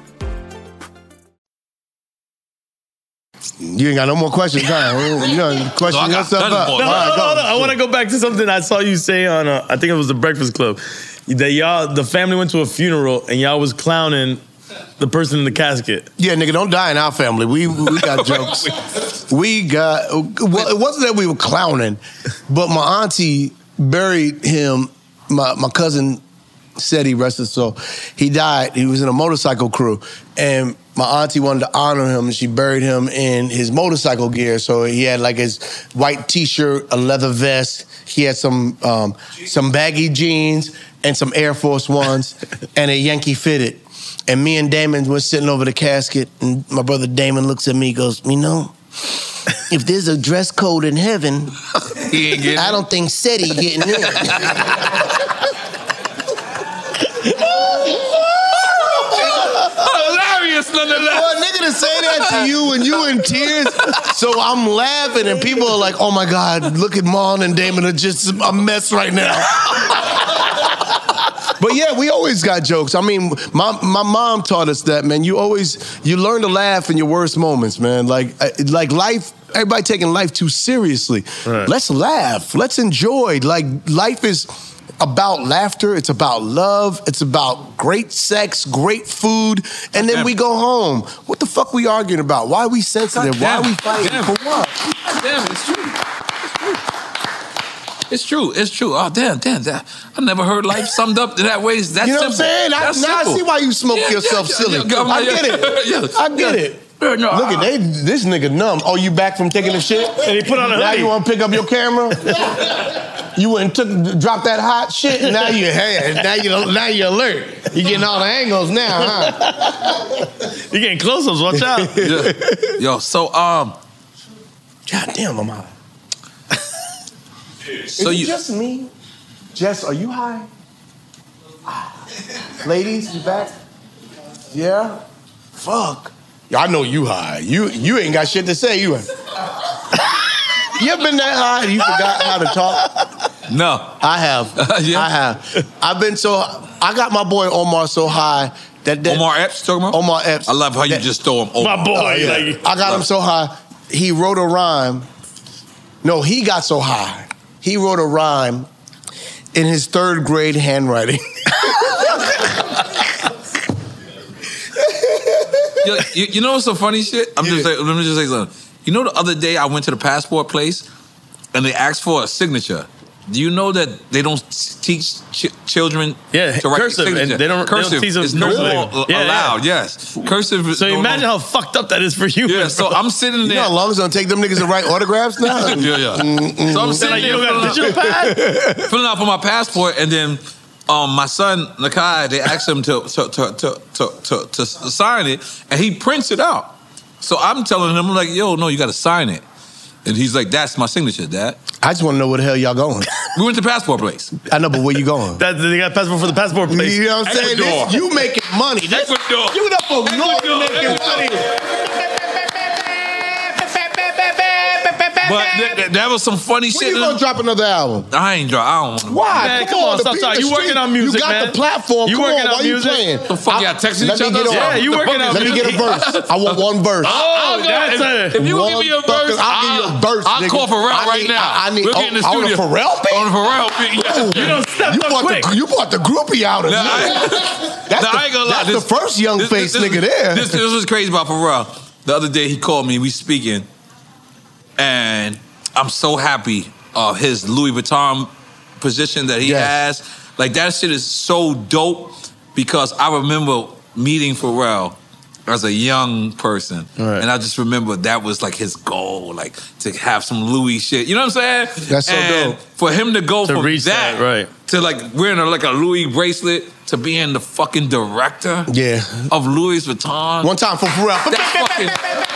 You ain't got no more questions, huh? You know, question No, yourself up. No, All no, right, no, go. no, I want to go back to something I saw you say on, uh, I think it was the Breakfast Club, that y'all, the family went to a funeral and y'all was clowning the person in the casket. Yeah, nigga, don't die in our family. We we got jokes. We got, well, it wasn't that we were clowning, but my auntie buried him, my, my cousin Seti, rest his soul. He died. He was in a motorcycle crew, and my auntie wanted to honor him, and she buried him in his motorcycle gear. So he had like his white T-shirt, a leather vest. He had some um, some baggy jeans and some Air Force Ones, and a Yankee fitted. And me and Damon was sitting over the casket, and my brother Damon looks at me, and goes, "You know, if there's a dress code in heaven, he ain't getting I don't think Seti getting in." Hilarious, nonetheless. Well, a nigga to say that to you and you in tears. So I'm laughing and people are like, "Oh my God, look at Marlon and Damon are just a mess right now." But yeah, we always got jokes. I mean, my my mom taught us that, man. You always you learn to laugh in your worst moments, man. Like like life. Everybody taking life too seriously. Right. Let's laugh. Let's enjoy. Like life is about laughter. It's about love. It's about great sex, great food, and then we go home. What the fuck we arguing about? Why are we sensitive? Why are we fighting damn. for what? Damn, it's true. It's true. It's true. Oh, damn, damn, damn. I never heard life summed up that way. That's you know simple. what I'm saying? I, That's now simple. I see why you smoke Yeah, yourself yeah, silly. yeah, yeah, I get yeah, it. yeah. I get it. No, no, Look at they, this nigga numb. Oh, you back from taking a shit? And he put on a Now hoodie. you want to pick up your camera? You went and took, dropped that hot shit. And now you, hey, now you, now you alert. You getting all the angles now, huh? You getting close-ups? Watch out. Yeah. Yo, so um, God damn, I'm high. So Is you it just me? Jess, are you high? Ladies, you back? Yeah? Fuck. Yeah, I know you high. You you ain't got shit to say. You ain't. You ever been that high and you forgot how to talk? No. I have. Yeah. I have. I've been so, I got my boy Omar so high that... that Omar Epps, talking about? Omar Epps. I love how you that- just throw him over. My boy. Oh, yeah. Like, I got him so high, he wrote a rhyme. No, he got so high. He wrote a rhyme in his third grade handwriting. Yo, you, you know what's so funny shit? I'm just say, let me just say something. You know, the other day I went to the passport place and they asked for a signature. Do you know that they don't teach ch- children Yeah, to write cursive, and signature? they don't- they don't cursive teach them is no cursive. more Yeah, allowed. yeah. Yes, cursive. Is so no imagine more- how fucked up that is for you. Yeah, so I'm sitting You there. know how long it's gonna take them niggas to write autographs now? yeah, yeah. Mm-mm. So I'm sitting like, you there don't got a filling digital out, filling out for my passport, and then um, my son Nakai, they asked him to to, to to to to to sign it, and he prints it out. So I'm telling him, I'm like, yo, no, you got to sign it. And he's like, that's my signature, Dad. I just want to know where the hell y'all going. We went to passport place. I know, but where you going? That, they got a passport for the passport place. You know what I'm saying? Ecuador. This, you making money. That's Ecuador. Give it up for North Ecuador. making money. But th- th- that was some funny When shit. you gonna drop another album? I ain't drop. I don't. Why? Man, come on, the stop people talking. in You the working street, on music, You got man. the platform. You Come working on, on why you music? playing? The fuck y'all texting Let each me other? get a- Yeah, you The working fuck on is- Let me get a verse. I want one verse. Oh, that's a... If you gonna give me a One verse, fucking- I'll give you a verse, I'll nigga. call Pharrell I right need- now. I need- We'll get in the oh, on the studio. Pharrell beat? On the Pharrell beat. Yeah. You don't step You up brought quick. the you brought the groupie out of Nah, me. I- That's nah, the, I ain't gonna lie. that's This- the first young this- face this- nigga there. This, this was crazy about Pharrell. The other day he called me. We speaking, and I'm so happy of his Louis Vuitton position that he Yes. has. Like that shit is so dope because I remember meeting Pharrell as a young person, Right. and I just remember that was like his goal, like to have some Louis shit. You know what I'm saying? That's so and dope. For him to go To from reach that, right. to like wearing a, like a Louis bracelet to being the fucking director Yeah. of Louis Vuitton. One time for Pharrell. That's fucking.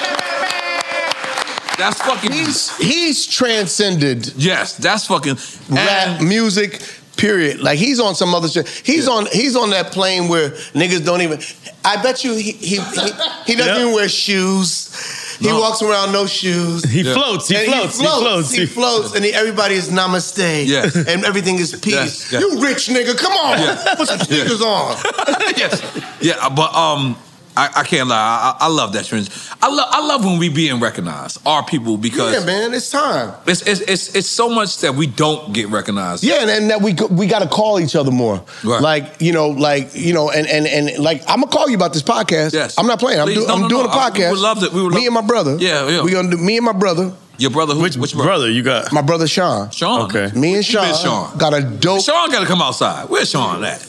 That's fucking. He's he's transcended Yes, that's fucking. rap and- music. Period. Like he's on some other shit. He's Yeah. on he's on that plane where niggas don't even. I bet you he he he, he doesn't Yeah. even wear shoes. He No. walks around no shoes. He Yeah. floats. He And floats. He floats. He floats, and he, everybody is namaste. Yes. And everything is peace. Yes, yes. You rich nigga, come on. Yeah. Put some sneakers on. yes, yeah, but um, I, I can't lie. I, I love that trend. I love I love when we being recognized, our people, because Yeah, man, it's time. it's, it's it's it's so much that we don't get recognized. Yeah, and, and that we we got to call each other more. Right. Like you know, like you know, and and and like I'm gonna call you about this podcast. Yes. I'm not playing. I'm, Please, do, no, I'm no, doing no. a I- podcast. we would love to- we would me love- and my brother. Yeah, yeah. We gonna do me and my brother. Your brother, who, Which, which brother? brother you got? My brother Sean. Sean. Okay. Me and You Sean, been Sean. got a dope. Sean got to come outside. Where's Sean at? He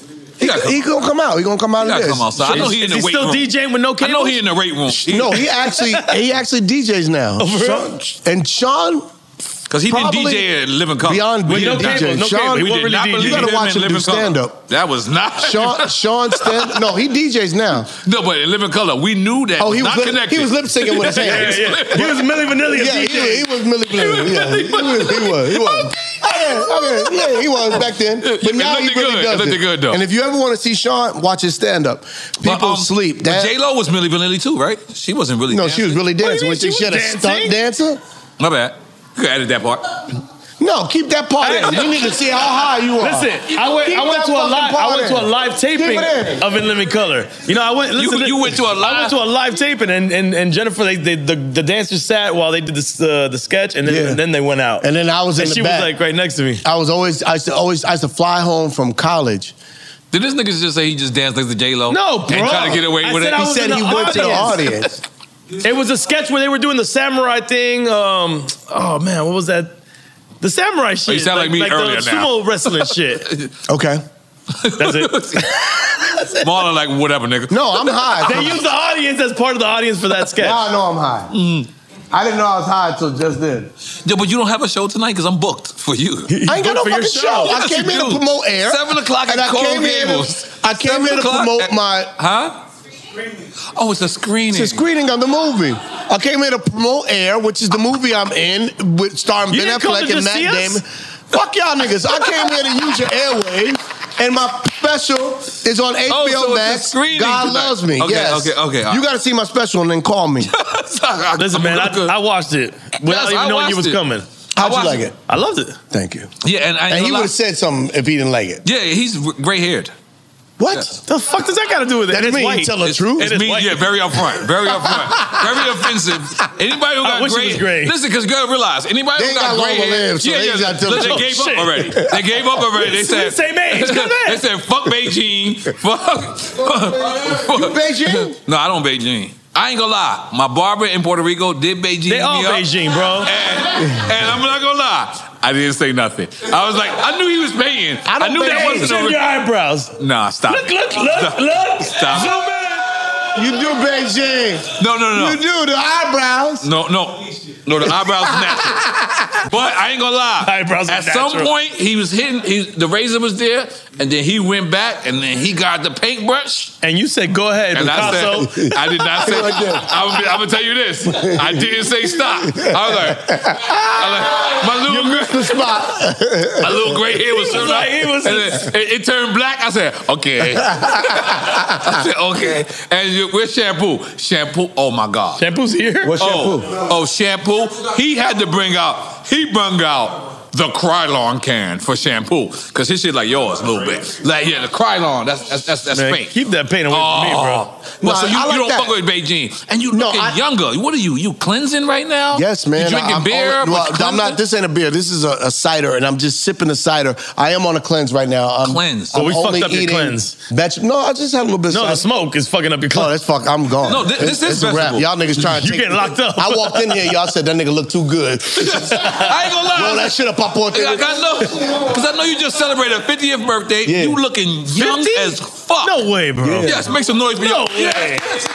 gotta come he gonna come out. He gonna come out He of gotta this. come outside. I know he in the Is he weight still room. DJing with no I cables? know he in the weight room. He- No, he actually he actually D Js now. Oh, for Sean, and Sean, Cause he didn't probably D J at Living Color. beyond With being no a D J. cable, no Sean, cable. He We won't did really not D J. believe You gotta him watch in him do Living Color. stand up. That was not Sean, Sean stand. No, he D Js now. No, but in Living Color, we knew that. Oh, he not was lip, connected. he was lip syncing with his hands. Yeah, yeah. He was Milli Vanilli. Yeah, D he, J. he was Milli Vanilli. Yeah, he was. He was. He was. Okay, okay, yeah, he was back then. But It now he looked really good. does It looked it. good, though. And if you ever want to see Sean, watch his stand up. People But, um, sleep. But That, J Lo was Milli Vanilli too, right? She wasn't really. no, dancing. she was really dancing. mean Was she, she she had was a stunt dancing? dancer. My bad. You could edit that part. No, keep that part in. You need to see how high you are. Listen, I went. Keep I went that to a fucking live. I part went to a in. live taping Keep it in. of In Living Color. You know, I went. Listen, you went to a I live- went to a live taping, and and, and Jennifer, they, they the the dancers sat while they did this uh, the sketch, and then Yeah. and then they went out. And then I was in and the she back. was like right next to me. I was always, I used to always, I used to fly home from college. Did this nigga just say he just danced next to J Lo? No, bro. And try to get away I with said it? I He was said in he the went to the audience. audience. It was a sketch where they were doing the samurai thing. Um, oh man, what was that? The samurai shit. Oh, you sound like me earlier the now. sumo wrestling shit. Okay. That's it. Marlon like whatever, nigga. No, I'm high. They used the audience as part of the audience for that sketch. Now I know I'm high. I didn't know I was high until just then. Yeah, but you don't have a show tonight because I'm booked for you. I ain't got no for your fucking show. show. I Yes, came you here to do. promote air. Seven o'clock and at I Coral came here to, Gables. I came Seven here to o'clock promote at- my. Huh? Oh, it's a screening. It's a screening of the movie. I came here to promote Air, which is the movie I'm in, with starring You Ben didn't come to Affleck and just see Matt us? Damon. Fuck y'all niggas. I came here to use your airwaves, and my special is on H B O Oh, so it's a Max. screening God tonight. loves me. Okay, yes. okay, okay, all You right. got to see my special and then call me. Listen, man, I, I watched it without Yes, even I knowing you watched was it. coming. How'd you watched like it. it? I loved it. Thank you. Yeah, and, I And he would have said something if he didn't like it. Yeah, he's gray haired. What? The fuck does that got to do with it? That And it's mean white. you tell the It's, truth? it's It is me, white. yeah, very upfront, very upfront, very offensive. Anybody who I got wish it gray, was gray. listen, because you gotta realize, anybody They who ain't got got gray longer hair, lives, so yeah, they yeah, just gotta tell look, the they truth. gave up Shit. already. They gave up already. They said, Same age, come back. They said, fuck Beijing, fuck. You Beijing? No, I don't Beijing. I ain't gonna lie. My barber in Puerto Rico did Beijing. They all me up, Beijing, bro. And, and I'm not gonna lie. I didn't say nothing. I was like, I knew he was paying. I, don't knew that Beijing. wasn't Shut a. your eyebrows. Nah, stop. Look, look, look, Stop. look. Stop. Zoom in. You do Beijing. No, no, no, You no. do the eyebrows. No, no. No, the eyebrows is natural. But I ain't gonna lie. Eyebrows are At some natural. point, he was hitting, he, the razor was there, and then he went back, and then he got the paintbrush. And you said, go ahead, And I Picasso. said, I did not say, Like that. I'm, I'm gonna tell you this. I didn't say stop. I was like, I was like my You little missed the spot. my little gray hair was, was like, he was- and then it, it turned black. I said, okay. I said, okay. And you, where's shampoo? Shampoo. Oh my God. Shampoo's here? What shampoo? Oh, oh, shampoo. He had to bring out, he brought out the Krylon can for shampoo. Because his shit like yours a little bit. Like, yeah, the Krylon, that's that's that's, that's Man, fake. keep that paint away from me, bro. Well, Nah, so you, I you like don't that. fuck with Beijing. And you No, looking I- younger. What are you? You cleansing right now? Yes, man. You drinking I'm beer? only- well, but you I'm not. cleansing? This ain't a beer. This is a, a cider, and I'm just sipping the cider. I am on a cleanse right now. I'm, Cleanse. I'm Oh, we fucked only up your eating cleanse. Veg- no, I just had a little bit. No, of the cider. smoke is fucking up your Oh, clothes. that's fuck. I'm gone. No, this- It's- this is it's a wrap. vegetable. Y'all niggas trying to You take getting locked up. I walked in here. Y'all said that nigga looked too good. I ain't gonna lie. Roll that shit up, pop on Like, I know, because I know you just celebrated a fiftieth birthday. Yeah. You looking young fifty? as fuck. No way, bro. Yeah. Yes, make some noise for No you. way.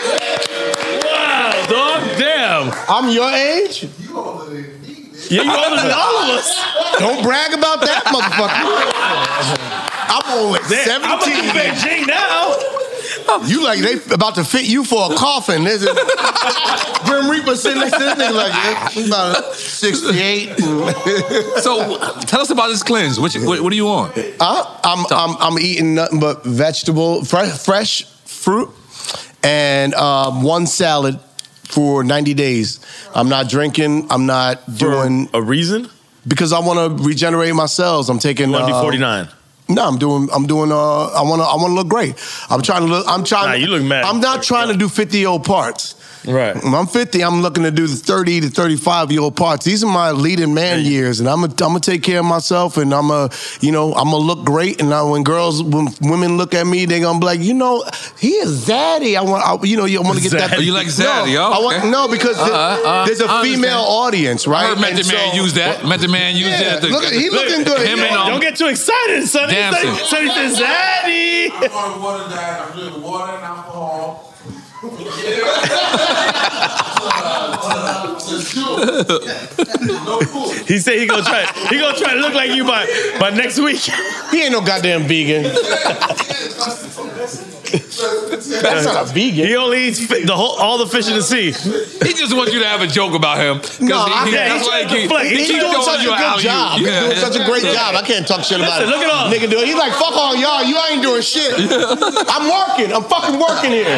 Wow, dog. Damn. I'm your age. Yeah, you older than all of us. Don't brag about that, motherfucker. I'm only Damn, I'm up in seventeen. Beijing now. You like they about to fit you for a coffin. There's a Grim Reaper sitting next to this nigga like that. He's about sixty-eight. So tell us about this cleanse. What, you, what, what are you on? Uh, I'm, I'm I'm eating nothing but vegetable, fresh, fresh fruit, and um, one salad for ninety days. I'm not drinking. I'm not doing a reason because I want to regenerate my cells. I'm taking. You want to uh, be forty-nine. No, I'm doing. I'm doing. Uh, I want to. I want to look great. I'm trying to look. I'm trying. Nah, you look mad. I'm not trying to do fifty year old parts. Right. When I'm fifty, I'm looking to do the thirty to thirty-five year old parts. These are my leading man years, and I'm gonna I'm gonna take care of myself, and I'm a, you know, I'm gonna look great. And I, when girls, when women look at me, they gonna be like, you know, he is zaddy. I want, I, you know, you want to get that. Zaddy. You like zaddy, no, oh, I want, okay. no, because Uh, there- uh, there's a I female understand. audience, right? I heard Method And Man so- use that. Method Man use Yeah, that. to- look, he looking good. Him Yeah. and um, Don't get too excited, Sonny. dancing. So he said, Zaddy. I'm on water diet. I'm drinking water and alcohol. He said he gonna try. He gonna try to look like you by by next week. He ain't no goddamn vegan. That's not a vegan. He only eats fi- the whole all the fish in the sea. He just wants you to have a joke about him. No, he, I- he, yeah, that's he's why he trying to keep, flex. he He's keep doing throwing such a you good out. job. You, He's doing such a great job. I can't talk shit about Listen, it. look at all- Nigga do it. He's like, fuck all y'all. You ain't doing shit. I'm working. I'm fucking working here.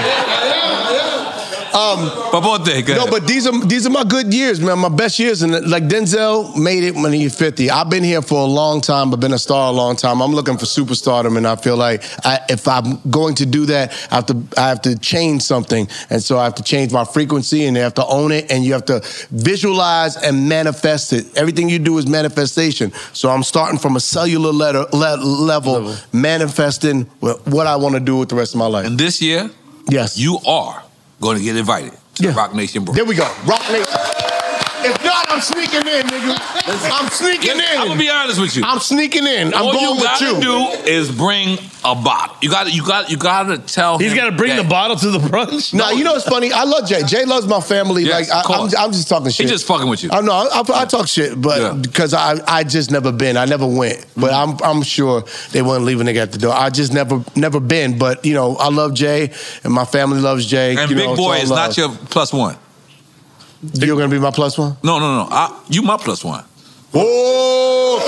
Um, birthday, go no, ahead. but these are these are my good years, man. My best years, and like Denzel made it when he was fifty. I've been here for a long time. I've been a star a long time. I'm looking for superstardom, and I feel like I, if I'm going to do that, I have to I have to change something, and so I have to change my frequency, and they have to own it, and you have to visualize and manifest it. Everything you do is manifestation. So I'm starting from a cellular letter, le- level, level, manifesting what I want to do with the rest of my life. And this year, yes, you are going to get invited to Yeah. the Rock Nation Bro. There we go. Rock Nation. If not, I'm sneaking in, nigga. I'm sneaking in. I'm gonna be honest with you. I'm sneaking in. I'm All going you with gotta you. do is bring a bottle. You got to, you got, you got to tell He's him. got to bring that- the bottle to the brunch. No, you know what's funny? I love Jay. Jay loves my family. Yes, like I, of course. I'm, I'm just talking shit. He just fucking with you. I know. I, I, I talk shit, but Yeah. because I, I just never been. I never went. But I'm, I'm sure they wouldn't leave a nigga at the door. I just never, never been. But you know, I love Jay, and my family loves Jay. And you Big know, Boy so is love. not your plus one. You're gonna be my plus one. No, no, no. I, you my plus one. Oh!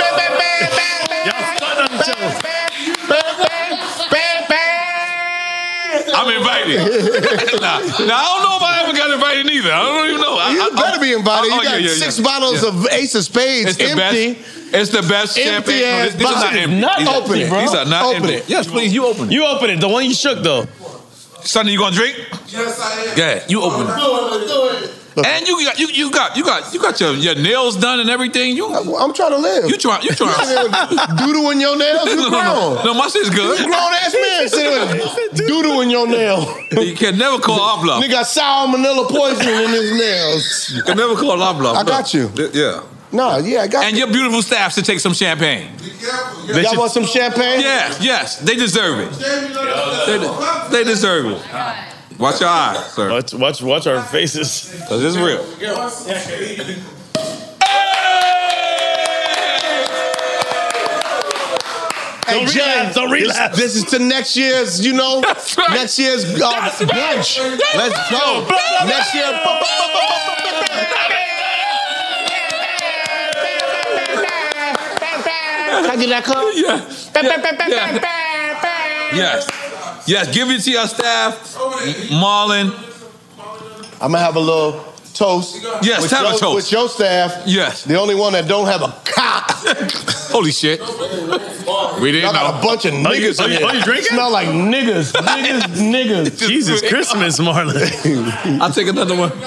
I'm invited. nah, nah, I don't know if I ever got invited either. I don't even know. I, You I, better be invited. Oh, You got yeah, yeah, six yeah. bottles Yeah. of Ace of Spades It's the empty. best. It's the best Empty champagne. No, ass this, this is not bottle. empty. Not these open are, it, bro. These are not Open empty. it. Yes, please. You open it. You open it. The one you shook though. Sonny, you gonna drink? Yes, I am. Yeah, you open it. Do it, do it. And you got you you got you got you got your, your nails done and everything. You I'm trying to live. you try you try. Doodle in your nails. You no, grown. no, no, no, my shit's You good. grown ass man sitting with doodle in your nail. You can never call our bluff. Nigga got sour manila poison in his nails. You can never call our bluff. I got you. Yeah. No, yeah, I got And you. your beautiful staff should take some champagne. Y'all want some champagne? Yes, yes, they deserve it. They, they deserve it. Watch your eyes, sir. Watch, watch, watch our faces. Cause it's real. Hey, Don't Jay, relapse, don't relapse. This, this is to next year's, you know, That's right. next year's uh, That's right. brunch. That's Let's right. go. Blah, blah, Next year. Can I get that cup? Yeah. Yes. Yes, give it to your staff. Marlon. I'm gonna have a little toast. Yes, with have a your, toast. with your staff. Yes. The only one that don't have a cock. Holy shit. We didn't Y'all got know. a bunch of Oh, you- niggas oh, in you- here. oh, you drinking? Smell like niggas, niggas, niggas. Jesus Christmas, Marlon. I'll take another one.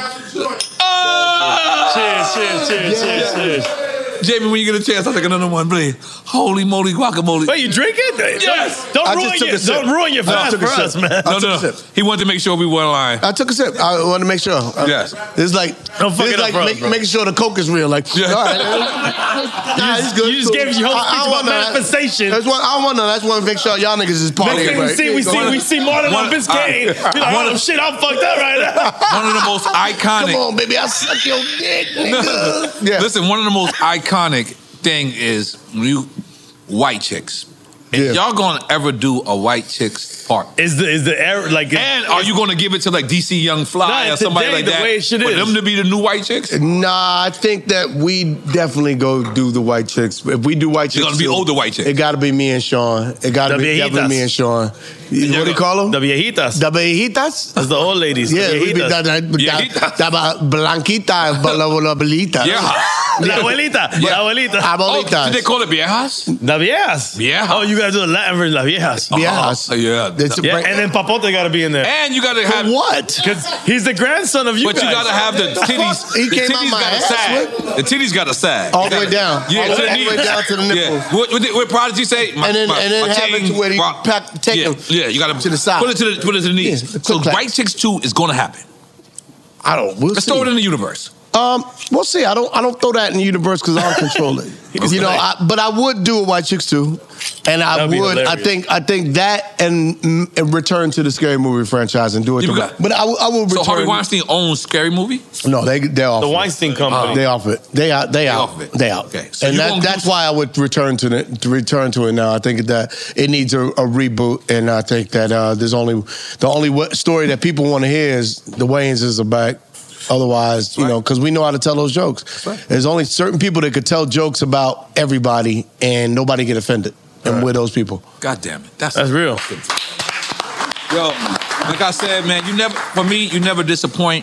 Cheers, cheers, cheers, cheers, cheers. Jamie, when you get a chance, I'll take another one, please. Holy moly guacamole. Wait, you drinking? Yes. Don't I ruin just took your, a sip. don't ruin your I fast took for a us, sip. man. I No, took no, a no. sip. He wanted to make sure we were online. I took a sip. I wanted to make sure. Yes. It's like, Don't fuck it's it up like for us, make, bro. making sure the coke is real. Like, Yeah. all right. Nah, it's good. You just gave your whole I- I speech about want none. manifestation. That's what I don't want. None. I just want to make sure y'all niggas is Next partying. thing we right? see, we see, we see Marlon One- on Biscayne. uh, Be like, one oh of- shit, I'm fucked up right now. One of the most iconic. Come on, baby, I suck your dick, nigga. Yeah. Listen, one of the most iconic thing is when you white chicks. If Yeah. y'all gonna ever do a white chicks party? Is the is the air like? And are you gonna give it to like D C Young Fly Nah, or somebody today, like the that? way it should For is. them to be the new white chicks? Nah, I think that we definitely go do the white chicks. If we do white chicks, It's gonna be too, older white chicks. It got to be me and Sean. It got to The be viejitas. definitely me and Sean. What do you call them? The viejitas. The viejitas. That's the old ladies. Yeah, the we be viejitas. da, da, Viejitas. da, da, blanquita, la abuelita. Yeah. La abuelita. Yeah. La abuelita. Oh, Abuelitas. did they call it viejas? La viejas. Viejas. Oh, you gotta do the Latin version. La viejas. Viejas. Oh, yeah. That's- Yeah, and then Papote gotta be in there. And you gotta have What? Because he's the grandson of you But guys. you gotta have the titties. He the came out titties my gotta ass sag. with- The titties gotta sag. All You the way gotta- down. Yeah, All to the the way knee. down to the nipples. Yeah. What, what, did- what Prodigy say? My- And then- my- and then my have it chain to where he rock- pack- take yeah, them yeah, you gotta to the side. Put it to the put it to the knees. Yeah, so click, clack. White Chicks two is gonna happen. I don't. We'll Let's see. throw it in the universe. Um, we'll see. I don't. I don't throw that in the universe because I don't control it. You know. I, but I would do a White Chicks too, and I That'd be would. I hilarious. think. I think that and, and return to the Scary Movie franchise and do it. You The, got- but I, will- I will return. So Harvey Weinstein owns Scary Movie? No, they they off The it. Weinstein Company. They off it. They out. They out. off it. They out. Okay. So and you that, gonna that's do- why I would return to it. To return to it now. I think that it needs a, a reboot, and I think that uh, there's only the only w- story that people want to hear is the Wayans is back. Otherwise, you know, because we know how to tell those jokes. right. There's only certain people that could tell jokes about everybody, and nobody get offended. And we're those people. God damn it. That's, That's real. Yo, like I said, man, you never, for me, you never disappoint.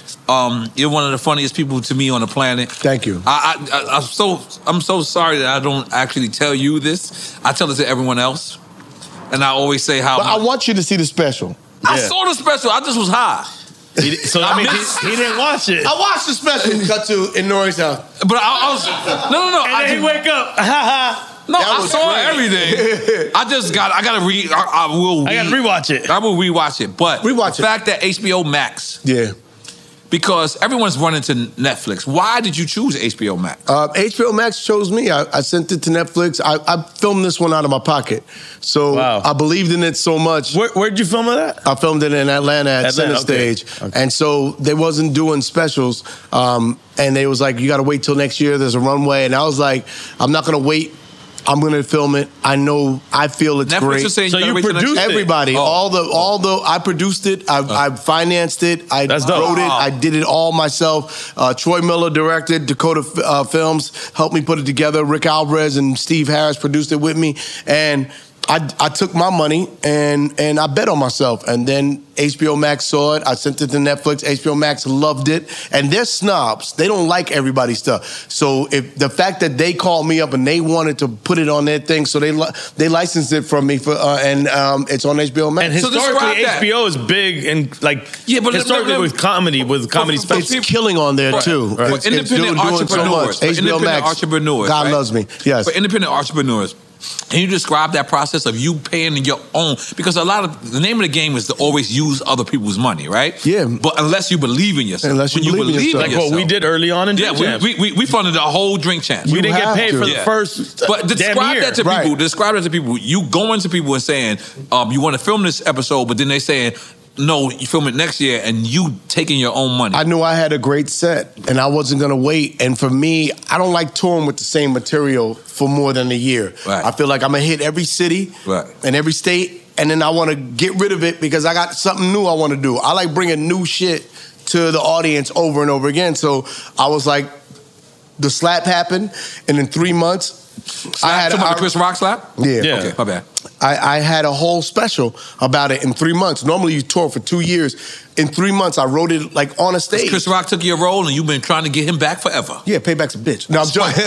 Um, you're one of the funniest people to me on the planet. Thank you. I, I, I, I'm so, I'm so sorry that I don't actually tell you this. I tell it to everyone else, and I always say how. But I want you to see the special. I saw the special. I just was high. He, so I mean, he, he didn't watch it. I watched the special. Cut to in Nori's house. But I, I was no, no, no. And I then he just- wake up. Ha ha. No, That I was saw great. everything. I just got. I gotta re. I, I will. Re, I gotta rewatch it. I will rewatch it. But Rewatch the it. fact that H B O Max, Yeah. because everyone's running to Netflix. Why did you choose H B O Max? Uh, H B O Max chose me. I, I sent it to Netflix. I, I filmed this one out of my pocket. So Wow. I believed in it so much. Where, where'd you film it at? I filmed it in Atlanta at Atlanta, Center okay. Stage. And so they wasn't doing specials. Um, and they was like, you got to wait till next year. There's a runway. And I was like, I'm not going to wait. I'm going to film it. I know, I feel it's Netflix great. is saying So gotta you wait till next- produced it? Everybody, Oh. all the, all the, I produced it. I, I financed it. I That's dope. wrote it. I did it all myself. Uh, Troy Miller directed. Dakota uh, Films helped me put it together. Rick Alvarez and Steve Harris produced it with me. And I, I took my money and and I bet on myself. And then H B O Max saw it. I sent it to Netflix. H B O Max loved it. And they're snobs. They don't like everybody's stuff. So if the fact that they called me up and they wanted to put it on their thing, so they li- they licensed it from me for uh, and um, it's on H B O Max. And So describe historically, that. H B O is big and like Yeah, but let- historically let- let- with comedy, with comedy for- for specials. It's killing on there Right. too. For It's, it's independent doing, doing so entrepreneurs. much. For H B O independent Max. entrepreneurs, God right? loves me. Yes. For independent entrepreneurs, can you describe that process of you paying your own? Because a lot of the name of the game is to always use other people's money, right? Yeah. But unless you believe in yourself, Unless you when believe in yourself. Like what we did early on in Yeah, Drink Champs. we, we, we, we funded the whole drink champ. We You didn't get have paid to. for the Yeah. first But damn describe year. that to Right. people. Describe that to people. You going to people and saying, um, you want to film this episode, but then they saying, no, you film it next year, and you taking your own money. I knew I had a great set and I wasn't going to wait. And for me, I don't like touring with the same material for more than a year. Right. I feel like I'm going to hit every city Right. and every state. And then I want to get rid of it because I got something new I want to do. I like bringing new shit to the audience over and over again. So I was like, the slap happened. And in three months, I had Talking about I- the Chris Rock slap? Yeah. Yeah. Okay, my bad. I, I had a whole special about it in three months. Normally you tour for two years. In three months, I wrote it like on a stage. Chris Rock took your role, and you've been trying to get him back forever. Yeah, Payback's a bitch. No, I'm joking.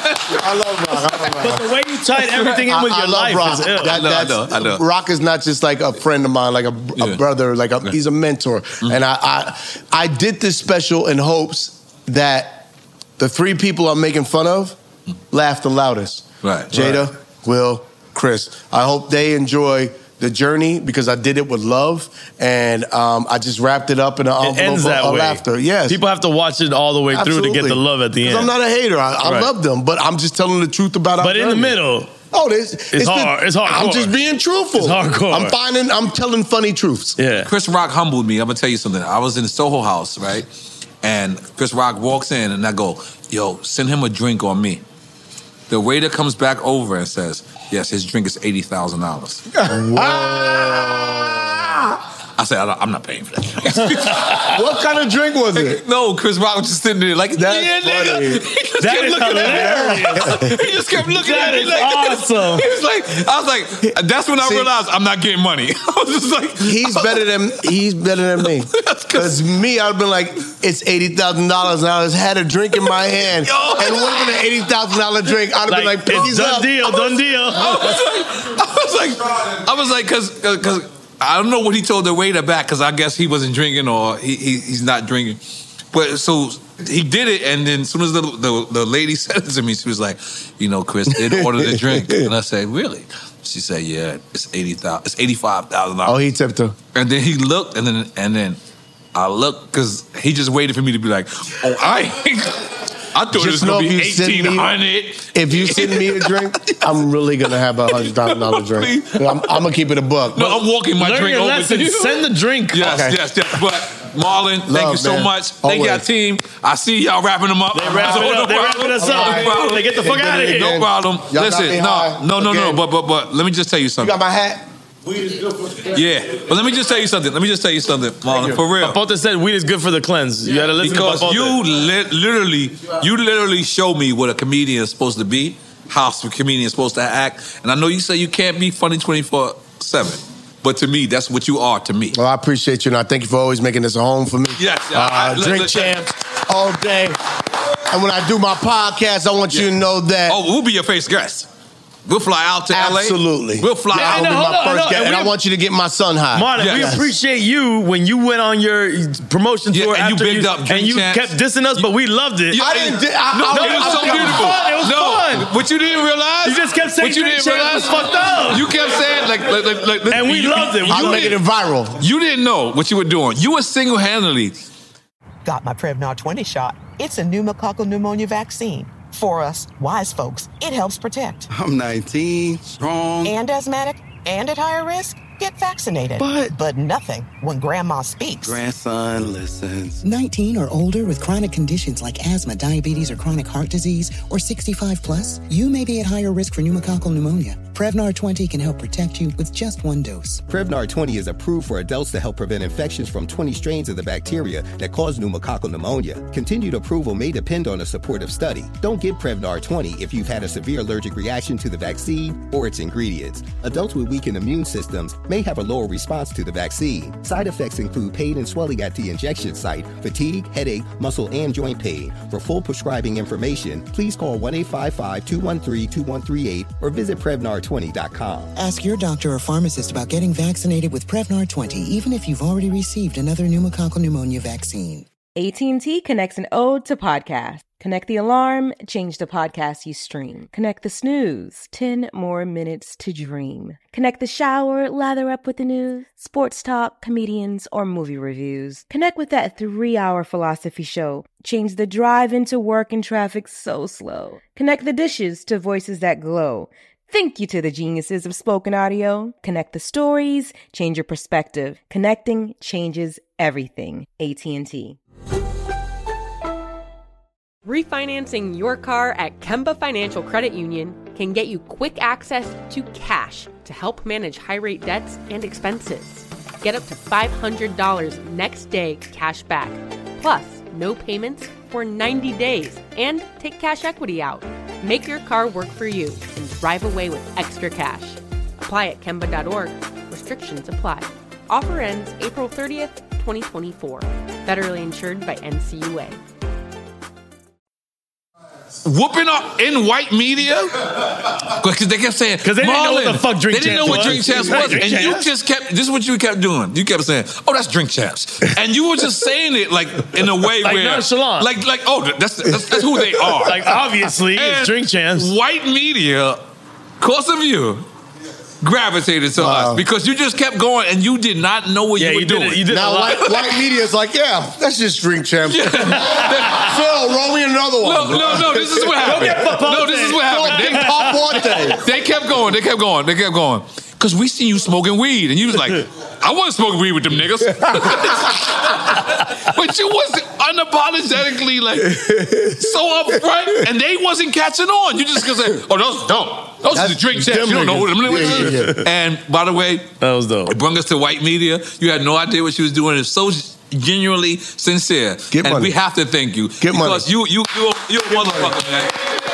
I love Rock. I love Rock. But the way you tied everything in with I- I your love life Rock. is ill. That- I know, I that's- know, I know. Rock is not just like a friend of mine, like a, a Yeah. Mm-hmm. brother, like a, he's a mentor. And I, I, I did this special in hopes that the three people I'm making fun of laugh the loudest. Right. Jada, Will, Chris. I hope they enjoy the journey because I did it with love, and um, I just wrapped it up in an It envelope ends that of way. laughter. Yes. People have to watch it all the way through to get the love at the end. Because I'm not a hater. I, I Right. love them, but I'm just telling the truth about our But in the journey. middle, Oh, this, it's, It's the- hard- it's hardcore. I'm just being truthful. It's hardcore. I'm finding. I'm telling funny truths. yeah. Chris Rock humbled me. I'm gonna tell you something. I was in the Soho House, right? And Chris Rock walks in, and I go, "Yo, send him a drink on me." The waiter comes back over and says, "Yes, his drink is eighty thousand dollars." I said, I don't- "I'm not paying for that." What kind of drink was it? No, Chris Rock was just sitting there like, That's "Yeah, nigga." funny. He just That kept is looking at me. He just kept looking That at me is like, awesome. He was like, I was like, that's when I See- realized I'm not getting money. I was just like, He's better than he's better than me. Because me, I'd been like, it's eighty thousand dollars, and I just had a drink in my hand, Yo. and it would have been an eighty thousand dollar drink. I'd have been like, it's "Piggy's done up." deal, done deal. I was like, I was like, because because I don't know what he told the waiter back, because I guess he wasn't drinking or he, he he's not drinking. But so he did it, and then as soon as the, the the lady said it to me, she was like, you know, Chris did order the drink, and I said, really? She said, yeah, it's eighty thousand, it's eighty five thousand dollars. Oh, he tipped her. And then he looked, and then and then I looked because he just waited for me to be like, oh, I I thought it was Just know going to if be you send eighteen hundred. me, if you send me a drink, I'm really gonna have a hundred thousand dollar drink. I'm, I'm gonna keep it a buck. No, I'm walking my Learn drink your over lesson. to you. Send the drink. Yes, Okay. yes, yes. But Marlon, thank Love, you so man. much. Thank you, our Always. team. I see y'all wrapping them up. They wrapping No it up. They problem. wrapping us No up. problem. They get the fuck out of here. No problem. Y'all got Listen, me no, high no, no, no. again. But but but let me just tell you You something. got my hat? Yeah, but let me just tell you something. Let me just tell you something, Marlon, for real. Papote said weed is good for the cleanse. You gotta listen Because to Papote. you li- literally, you literally show me what a comedian is supposed to be, how a comedian is supposed to act, and I know you say you can't be funny twenty-four seven, but to me, that's what you are to me. Well, I appreciate you, and I thank you for always making this a home for me. Yes, yeah, uh, I- I- drink look- champs all day. And when I do my podcast, I want you to know that. Oh, we'll be your first guest. We'll fly out to L A. Absolutely. We'll fly Yeah, out. I know, I'll be hold my on, first hold on. guest, And and I we- want you to get my son high. Marlon, we Yes. appreciate you when you went on your promotion Yeah, tour and you after bigged up Drink and you Champs. kept dissing us, but we loved it. I didn't. di- I, No, I, it was I, so I, beautiful. fun. It was no, fun. what you didn't realize? You just kept saying what you Drink didn't Champs realize? was fucked up. You kept saying like, like, like, like And we you, loved it. You, I'm you making it didn't- viral. You didn't know what you were doing. You were single-handedly. Got my Prevnar twenty shot. It's a pneumococcal pneumonia vaccine. For us, wise folks, it helps protect. I'm nineteen, strong. And asthmatic and at higher risk, get vaccinated. But- But nothing when grandma speaks. Grandson listens. nineteen or older with chronic conditions like asthma, diabetes, or chronic heart disease, or sixty-five plus, you may be at higher risk for pneumococcal pneumonia. Prevnar twenty can help protect you with just one dose. Prevnar twenty is approved for adults to help prevent infections from twenty strains of the bacteria that cause pneumococcal pneumonia. Continued approval may depend on a supportive study. Don't get Prevnar twenty if you've had a severe allergic reaction to the vaccine or its ingredients. Adults with weakened immune systems may have a lower response to the vaccine. Side effects include pain and swelling at the injection site, fatigue, headache, muscle, and joint pain. For full prescribing information, please call one eight five five, two one three, two one three eight or visit Prevnar twenty dot com. Ask your doctor or pharmacist about getting vaccinated with Prevnar twenty, even if you've already received another pneumococcal pneumonia vaccine. A T and T connects an ode to podcast. Connect the alarm, change the podcast you stream. Connect the snooze, ten more minutes to dream. Connect the shower, lather up with the news, sports talk, comedians, or movie reviews. Connect with that three-hour philosophy show. Change the drive into work and traffic so slow. Connect the dishes to voices that glow. Thank you to the geniuses of spoken audio. Connect the stories, change your perspective. Connecting changes everything. A T and T. Refinancing your car at Kemba Financial Credit Union can get you quick access to cash to help manage high-rate debts and expenses. Get up to five hundred dollars next day cash back, plus no payments for ninety days, and take cash equity out. Make your car work for you and drive away with extra cash. Apply at Kemba dot org. Restrictions apply. Offer ends April thirtieth, twenty twenty-four. Federally insured by N C U A. Whooping up in white media because they kept saying because they didn't know what the fuck Drink They didn't know Champs what Drink was. Champs was, Drink and Champs. you just kept. This is what you kept doing. You kept saying, "Oh, that's Drink Champs," and you were just saying it like in a way Like where nonchalant. like like oh, that's that's, that's who they are. Like, obviously, it's And Drink Champs. White media, cause of you, gravitated to Wow. us because you just kept going and you did not know what Yeah, you were you did doing. it- you did Now, white, white media is like, yeah, that's just Drink Champs. Phil, roll me another one. No, no, no. This is what happened. get Papote. No, this is what happened. Phil, get Papote. They, they kept going. They kept going. They kept going. Cause we seen you smoking weed, and you was like, "I wasn't smoking weed with them niggas," but you wasn't unapologetically like so upfront, and they wasn't catching on. You just gonna say, "Oh, those dope. Those are the Drink Champs." You don't know who them Yeah, niggas yeah, is. And by the way, That was dope. it brought us to white media. You had no idea what she was doing. It's so genuinely sincere, Get and money. we have to thank you Get money. because you, you, you, you a motherfucker, man.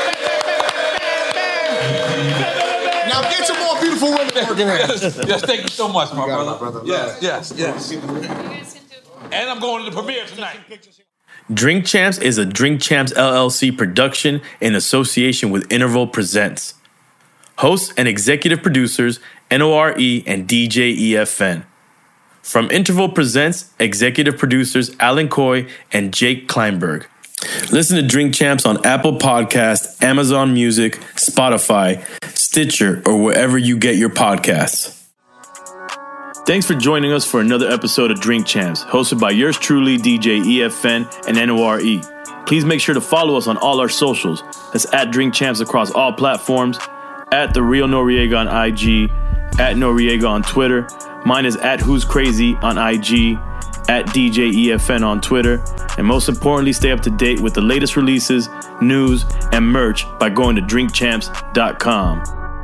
Now get some more beautiful women working here. Yes, yes, thank you so much, my got it, brother. my brother. Yes, yes, yes. And I'm going to the premiere tonight. Drink Champs is a Drink Champs L L C production in association with Interval Presents. Hosts and executive producers N O R E and D J E F N. From Interval Presents, executive producers Alan Coy and Jake Kleinberg. Listen to Drink Champs on Apple Podcasts, Amazon Music, Spotify, Stitcher, or wherever you get your podcasts. Thanks for joining us for another episode of Drink Champs, hosted by yours truly, D J E F N and N O R E. Please make sure to follow us on all our socials. That's at Drink Champs across all platforms, at The Real Noriega on I G, at Noriega on Twitter. Mine is at Who's Crazy on I G, at D J E F N on Twitter. And most importantly, stay up to date with the latest releases, news, and merch by going to drink champs dot com.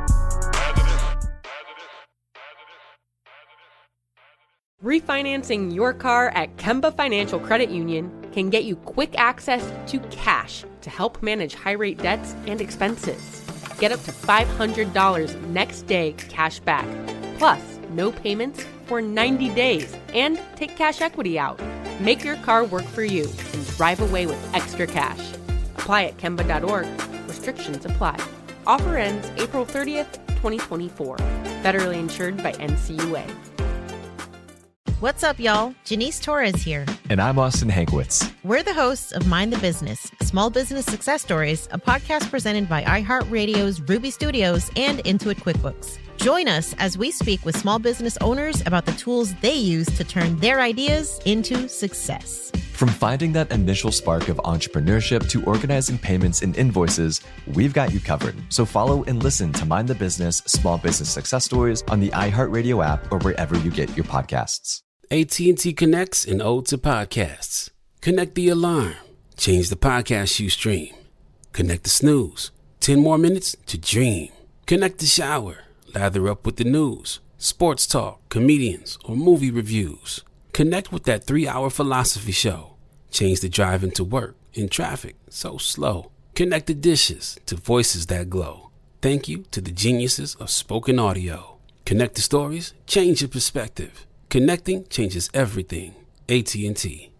Refinancing your car at Kemba Financial Credit Union can get you quick access to cash to help manage high-rate debts and expenses. Get up to five hundred dollars next day cash back, plus no payments for ninety days, and take cash equity out. Make your car work for you and drive away with extra cash. Apply at kemba dot org. Restrictions apply. Offer ends April thirtieth, twenty twenty-four. Federally insured by N C U A. What's up, y'all? Janice Torres here. And I'm Austin Hankwitz. We're the hosts of Mind the Business, Small Business Success Stories, a podcast presented by iHeartRadio's Ruby Studios and Intuit QuickBooks. Join us as we speak with small business owners about the tools they use to turn their ideas into success. From finding that initial spark of entrepreneurship to organizing payments and invoices, we've got you covered. So follow and listen to Mind the Business, Small Business Success Stories on the iHeartRadio app or wherever you get your podcasts. A T and T connects an ode to podcasts. Connect the alarm. Change the podcast you stream. Connect the snooze. Ten more minutes to dream. Connect the shower. Lather up with the news, sports talk, comedians, or movie reviews. Connect with that three-hour philosophy show. Change the drive into work in traffic so slow. Connect the dishes to voices that glow. Thank you to the geniuses of spoken audio. Connect the stories, change your perspective. Connecting changes everything. A T and T.